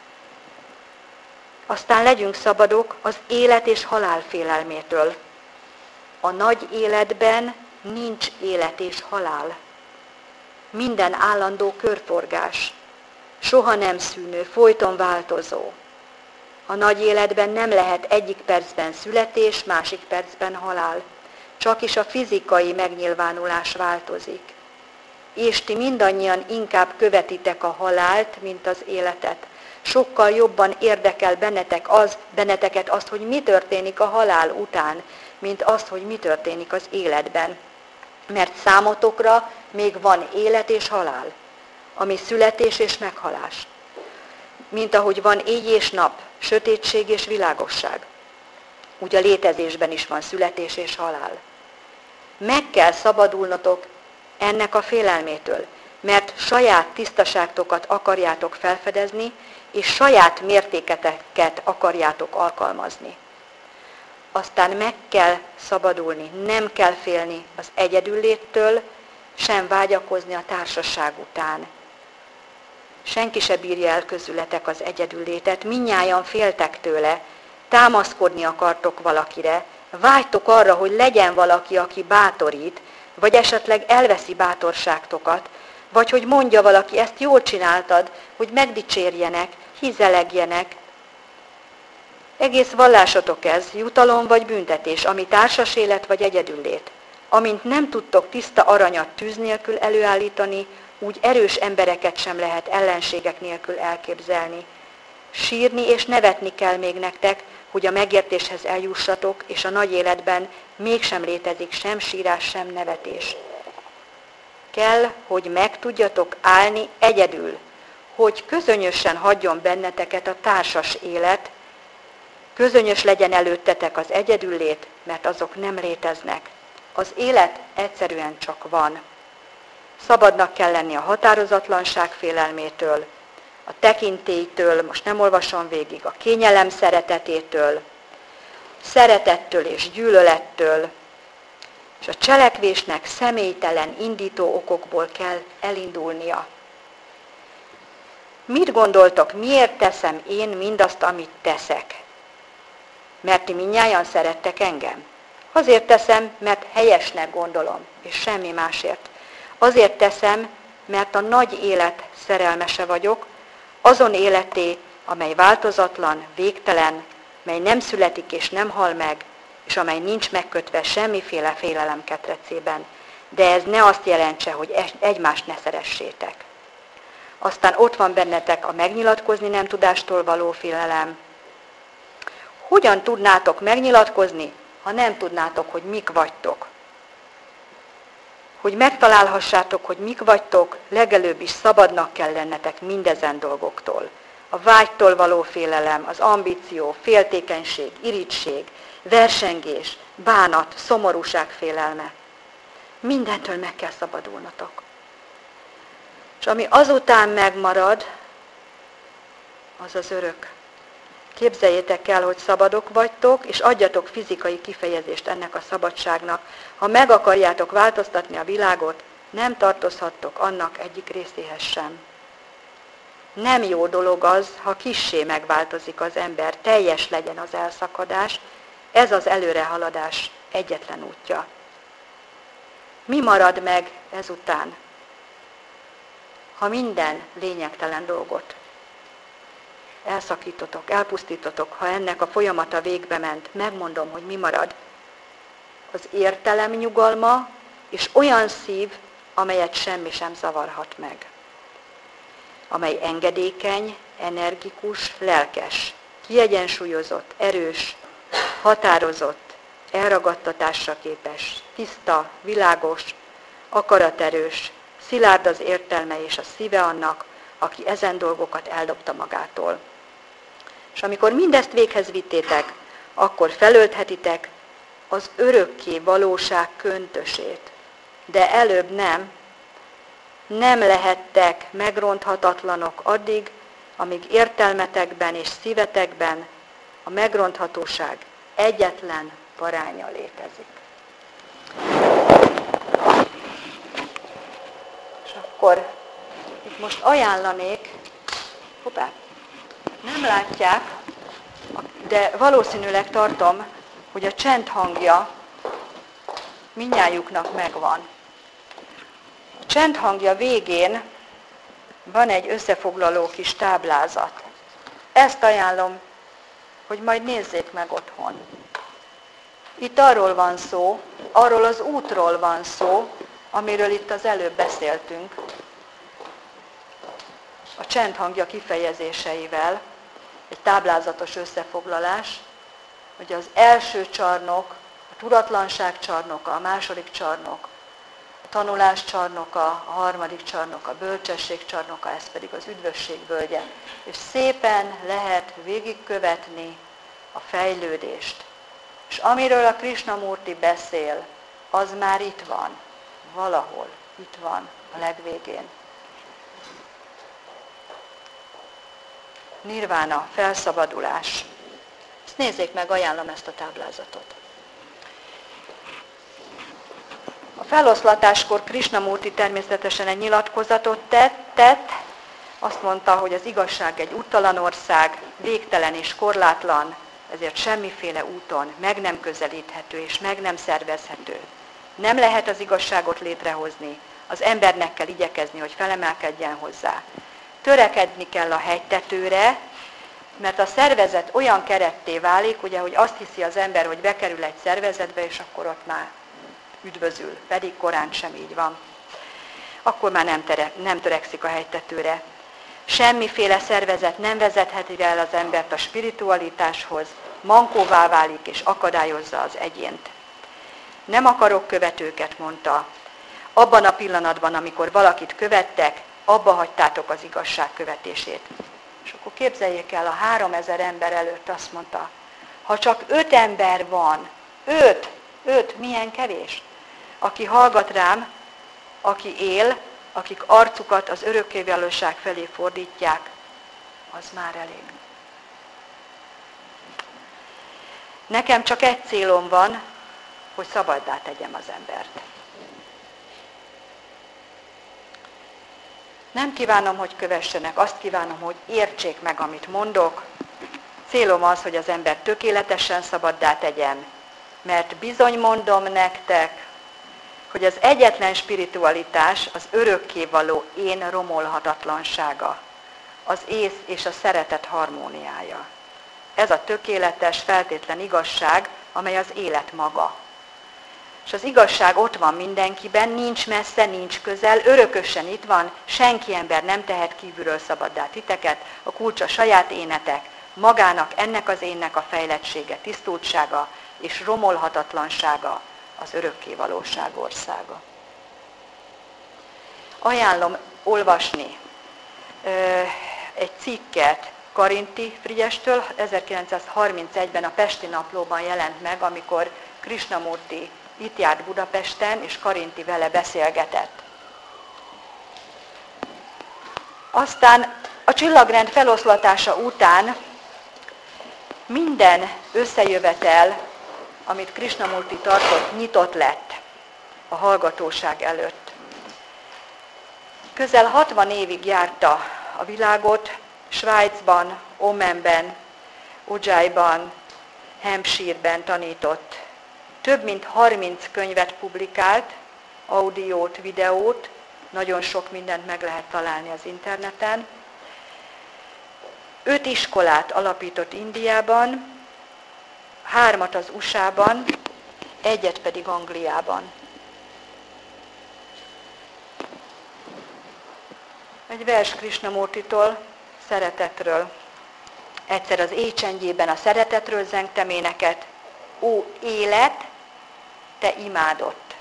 Aztán legyünk szabadok az élet és halál félelmétől. A nagy életben nincs élet és halál. Minden állandó körforgás, soha nem szűnő, folyton változó. A nagy életben nem lehet egyik percben születés, másik percben halál. Csak is a fizikai megnyilvánulás változik. És ti mindannyian inkább követitek a halált, mint az életet. Sokkal jobban érdekel benneteket az, hogy mi történik a halál után, mint az, hogy mi történik az életben. Mert számotokra még van élet és halál, ami születés és meghalás. Mint ahogy van éj és nap, sötétség és világosság. Úgy a létezésben is van születés és halál. Meg kell szabadulnotok ennek a félelmétől, mert saját tisztaságtokat akarjátok felfedezni, és saját mértéketeket akarjátok alkalmazni. aztán meg kell szabadulni, nem kell félni az egyedülléttől, sem vágyakozni a társaság után. Senki se bírja el közületek az egyedüllétet, mindnyájan féltek tőle, támaszkodni akartok valakire, vágytok arra, hogy legyen valaki, aki bátorít, vagy esetleg elveszi bátorságtokat, vagy hogy mondja valaki, ezt jól csináltad, hogy megdicsérjenek, hizelegjenek. Egész vallásotok ez, jutalom vagy büntetés, ami társas élet vagy egyedüllét. Amint nem tudtok tiszta aranyat tűz nélkül előállítani, úgy erős embereket sem lehet ellenségek nélkül elképzelni. Sírni és nevetni kell még nektek, hogy a megértéshez eljussatok, és a nagy életben mégsem létezik sem sírás, sem nevetés. Kell, hogy meg tudjatok állni egyedül, hogy közönösen hagyjon benneteket a társas élet, közönös legyen előttetek az egyedüllét, mert azok nem léteznek. Az élet egyszerűen csak van. Szabadnak kell lenni a határozatlanság félelmétől, a tekintélytől, most nem olvasom végig, a kényelem szeretetétől, szeretettől és gyűlölettől, és a cselekvésnek személytelen indító okokból kell elindulnia. Mit gondoltok, miért teszem én mindazt, amit teszek? Mert ti mindnyájan szerettek engem? Azért teszem, mert helyesnek gondolom, és semmi másért. Azért teszem, mert a nagy élet szerelmese vagyok, azon életé, amely változatlan, végtelen, mely nem születik és nem hal meg, és amely nincs megkötve semmiféle félelem ketrecében. De ez ne azt jelentse, hogy egymást ne szeressétek. Aztán ott van bennetek a megnyilatkozni nem tudástól való félelem. Hogyan tudnátok megnyilatkozni, ha nem tudnátok, hogy mik vagytok? Hogy megtalálhassátok, hogy mik vagytok, legelőbb is szabadnak kell lennetek mindezen dolgoktól. A vágytól való félelem, az ambíció, féltékenység, irigység, versengés, bánat, szomorúság félelme. Mindentől meg kell szabadulnotok. És ami azután megmarad, az az örök. Képzeljétek el, hogy szabadok vagytok, és adjatok fizikai kifejezést ennek a szabadságnak. Ha meg akarjátok változtatni a világot, nem tartozhattok annak egyik részéhez sem. Nem jó dolog az, ha kissé megváltozik az ember, teljes legyen az elszakadás, ez az előrehaladás egyetlen útja. Mi marad meg ezután, ha minden lényegtelen dolgot elszakítotok, elpusztítotok, ha ennek a folyamata végbe ment, megmondom, hogy mi marad. Az értelem nyugalma, és olyan szív, amelyet semmi sem zavarhat meg. Amely engedékeny, energikus, lelkes, kiegyensúlyozott, erős, határozott, elragadtatásra képes, tiszta, világos, akaraterős, szilárd az értelme és a szíve annak, aki ezen dolgokat eldobta magától. És amikor mindezt véghez vittétek, akkor felölthetitek az örökké valóság köntösét. De előbb nem lehettek megronthatatlanok addig, amíg értelmetekben és szívetekben a megronthatóság egyetlen paránya létezik. És akkor itt most ajánlanék, nem látják, de valószínűleg tartom, hogy a csend hangja mindnyájuknak megvan. A csend hangja végén van egy összefoglaló kis táblázat. Ezt ajánlom, hogy majd nézzék meg otthon. Itt arról van szó, arról az útról van szó, amiről itt az előbb beszéltünk, a csend hangja kifejezéseivel, egy táblázatos összefoglalás, hogy az első csarnok, a tudatlanság csarnoka, a második csarnok, a tanulás csarnoka, a harmadik csarnok, a bölcsesség csarnoka, ez pedig az üdvösség völgye. És szépen lehet végigkövetni a fejlődést. És amiről a Krishnamurti beszél, az már itt van, valahol itt van a legvégén. Nirvána, felszabadulás. Ezt nézzék meg, ajánlom ezt a táblázatot. A feloszlatáskor Krishnamurti természetesen egy nyilatkozatot tett, azt mondta, hogy az igazság egy úttalan ország, végtelen és korlátlan, ezért semmiféle úton meg nem közelíthető és meg nem szervezhető. Nem lehet az igazságot létrehozni, az embernek kell igyekezni, hogy felemelkedjen hozzá. Törekedni kell a hegytetőre, mert a szervezet olyan keretté válik, ugye, hogy azt hiszi az ember, hogy bekerül egy szervezetbe, és akkor ott már üdvözül, pedig korán sem így van. Akkor már nem törekszik a hegytetőre. Semmiféle szervezet nem vezetheti el az embert a spiritualitáshoz, mankóvá válik és akadályozza az egyént. Nem akarok követőket, mondta. Abban a pillanatban, amikor valakit követtek, abba hagytátok az igazság követését. És akkor képzeljék el, a 3000 ember előtt azt mondta, ha csak 5 ember van, 5, milyen kevés, aki hallgat rám, aki él, akik arcukat az örökkévalóság felé fordítják, az már elég. Nekem csak egy célom van, hogy szabaddá tegyem az embert. Nem kívánom, hogy kövessenek, azt kívánom, hogy értsék meg, amit mondok. Célom az, hogy az ember tökéletesen szabaddá tegyem, mert bizony mondom nektek, hogy az egyetlen spiritualitás az örökkévaló én romolhatatlansága, az ész és a szeretet harmóniája. Ez a tökéletes, feltétlen igazság, amely az élet maga. És az igazság ott van mindenkiben, nincs messze, nincs közel, örökösen itt van, senki ember nem tehet kívülről szabaddá titeket, a kulcs a saját énetek, magának, ennek az énnek a fejlettsége, tisztultsága és romolhatatlansága, az örökkévalóság országa. Ajánlom olvasni egy cikket Karinti Frigyestől, 1931-ben a Pesti Naplóban jelent meg, amikor Krishnamurti itt járt Budapesten, és Karinti vele beszélgetett. Aztán a csillagrend feloszlatása után minden összejövetel, amit Krishnamurti tartott, nyitott lett a hallgatóság előtt. Közel 60 évig járta a világot, Svájcban, Omenben, Ujjainban, Hampshire-ben tanított. Több mint 30 könyvet publikált, audiót, videót, nagyon sok mindent meg lehet találni az interneten. 5 iskolát alapított Indiában, 3 az USA-ban, 1 pedig Angliában. Egy vers Krishnamurtitól, szeretetről. Egyszer az éj csendjében a szeretetről zengtem éneket. Ó élet, te imádott.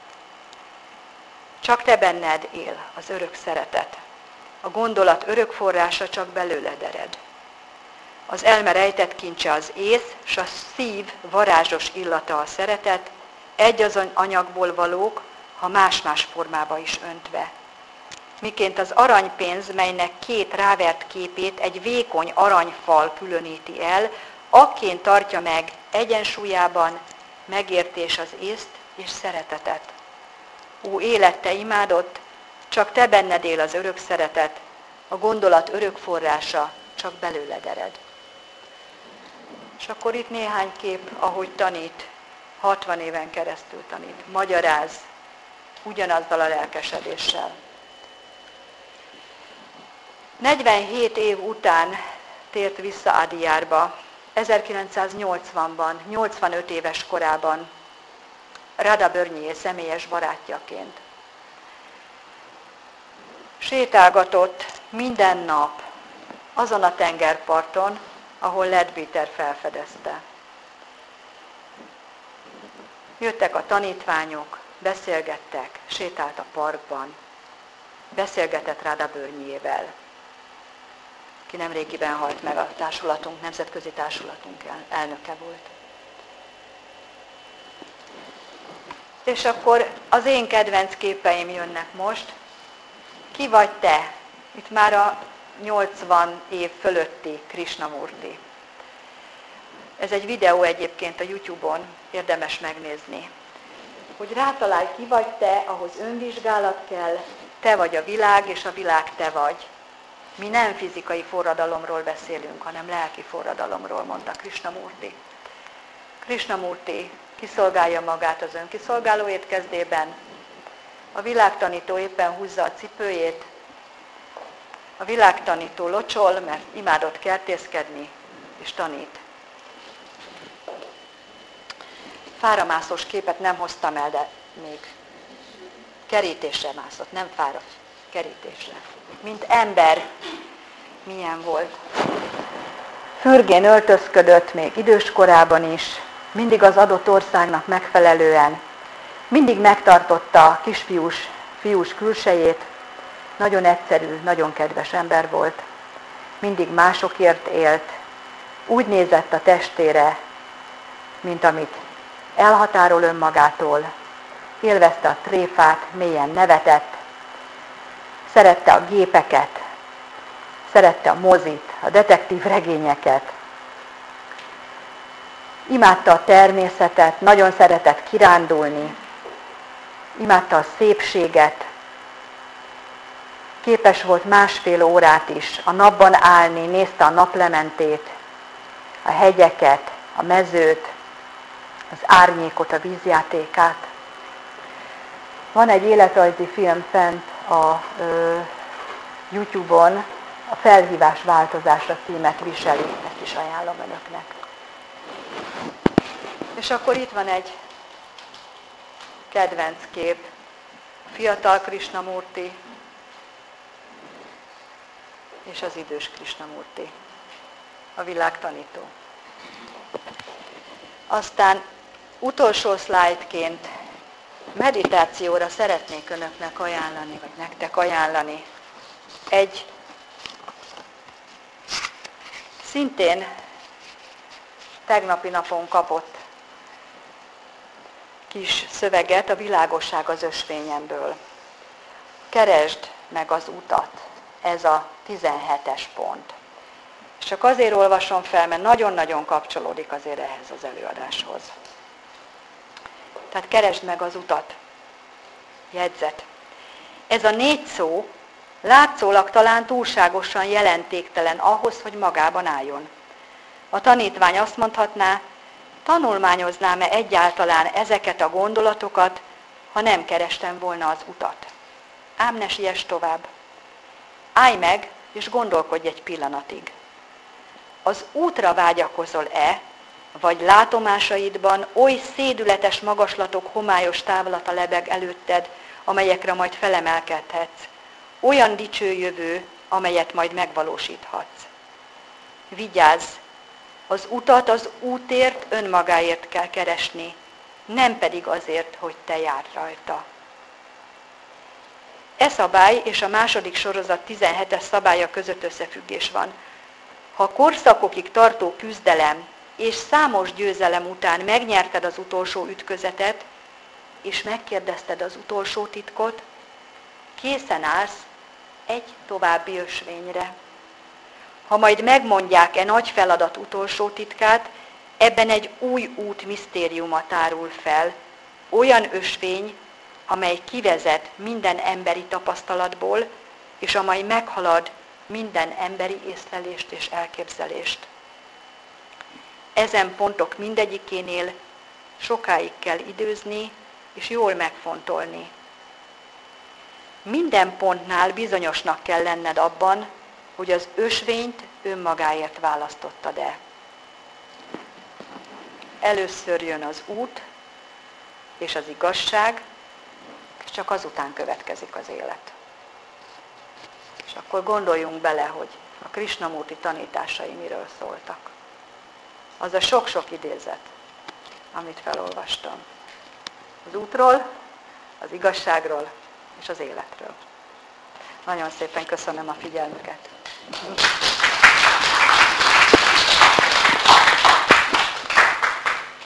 Csak te benned él az örök szeretet. A gondolat örök forrása csak belőled ered. Az elme rejtett kincse az ész, s a szív varázsos illata a szeretet, egy azon anyagból valók, ha más-más formába is öntve. Miként az aranypénz, melynek 2 rávert képét egy vékony aranyfal különíti el, akként tartja meg egyensúlyában megértés az észt és szeretetet. Ó, élet, te imádott, csak te benned él az örök szeretet, a gondolat örök forrása csak belőled ered. És akkor itt néhány kép, ahogy tanít, 60 éven keresztül tanít, magyaráz, ugyanazzal a lelkesedéssel. 47 év után tért vissza Adiyarba, 1980-ban, 85 éves korában, Radha Börnyé személyes barátjaként. Sétálgatott minden nap azon a tengerparton, ahol Leadbeater felfedezte. Jöttek a tanítványok, beszélgettek, sétált a parkban, beszélgetett Radha Börnyével, ki nemrégiben halt meg, a társulatunk, nemzetközi társulatunk elnöke volt. És akkor az én kedvenc képeim jönnek most. Ki vagy te? Itt már a 80 év fölötti Krishnamurti. Ez egy videó egyébként a YouTube-on, érdemes megnézni. Hogy rátalálj, ki vagy te, ahhoz önvizsgálat kell, te vagy a világ, és a világ te vagy. Mi nem fizikai forradalomról beszélünk, hanem lelki forradalomról, mondta Krishnamurti. Krishnamurti kiszolgálja magát az önkiszolgáló étkezdében, a világtanító éppen húzza a cipőjét, a világtanító locsol, mert imádott kertészkedni, és tanít. Fáramászós képet nem hoztam el, de még kerítésre mászott, nem fára, kerítésre. Mint ember, milyen volt. Fürgén öltözködött még idős korában is, mindig az adott országnak megfelelően, mindig megtartotta a fiús külsejét, nagyon egyszerű, nagyon kedves ember volt, mindig másokért élt, úgy nézett a testére, mint amit elhatárol önmagától, élvezte a tréfát, mélyen nevetett, szerette a gépeket, szerette a mozit, a detektív regényeket, imádta a természetet, nagyon szeretett kirándulni, imádta a szépséget, képes volt másfél órát is a napban állni, nézte a naplementét, a hegyeket, a mezőt, az árnyékot, a vízjátékát. Van egy életrajzi film fent a YouTube-on, a Felhívás változásra címet viseli, ezt is ajánlom önöknek. És akkor itt van egy kedvenc kép, a fiatal Krishnamurti és az idős Krishnamurti, a világtanító. Aztán utolsó szlájdként meditációra szeretnék önöknek ajánlani, vagy nektek ajánlani egy szintén tegnapi napon kapott kis szöveget, a Világosság az ösvényemből. Keresd meg az utat, ez a 17-es pont. És csak azért olvasom fel, mert nagyon-nagyon kapcsolódik azért ehhez az előadáshoz. Tehát keresd meg az utat. Jegyzet. Ez a 4 szó látszólag talán túlságosan jelentéktelen ahhoz, hogy magában álljon. A tanítvány azt mondhatná, tanulmányoznám-e egyáltalán ezeket a gondolatokat, ha nem kerestem volna az utat. Ám ne siess tovább. Állj meg, és gondolkodj egy pillanatig. Az útra vágyakozol-e, vagy látomásaidban oly szédületes magaslatok homályos távlata lebeg előtted, amelyekre majd felemelkedhetsz, olyan dicső jövő, amelyet majd megvalósíthatsz. Vigyázz! Az utat az útért önmagáért kell keresni, nem pedig azért, hogy te járj rajta. E szabály és a második sorozat 17-es szabálya között összefüggés van. Ha korszakokig tartó küzdelem és számos győzelem után megnyerted az utolsó ütközetet, és megkérdezted az utolsó titkot, készen állsz egy további ösvényre. Ha majd megmondják nagy feladat utolsó titkát, ebben egy új út misztériuma tárul fel, olyan ösvény, amely kivezet minden emberi tapasztalatból, és amely meghalad minden emberi észlelést és elképzelést. Ezen pontok mindegyikénél sokáig kell időzni, és jól megfontolni. Minden pontnál bizonyosnak kell lenned abban, hogy az ösvényt önmagáért választottad-e. Először jön az út és az igazság, és csak azután következik az élet. És akkor gondoljunk bele, hogy a Krishnamurti tanításai miről szóltak. Az a sok-sok idézet, amit felolvastam. Az útról, az igazságról és az életről. Nagyon szépen köszönöm a figyelmüket.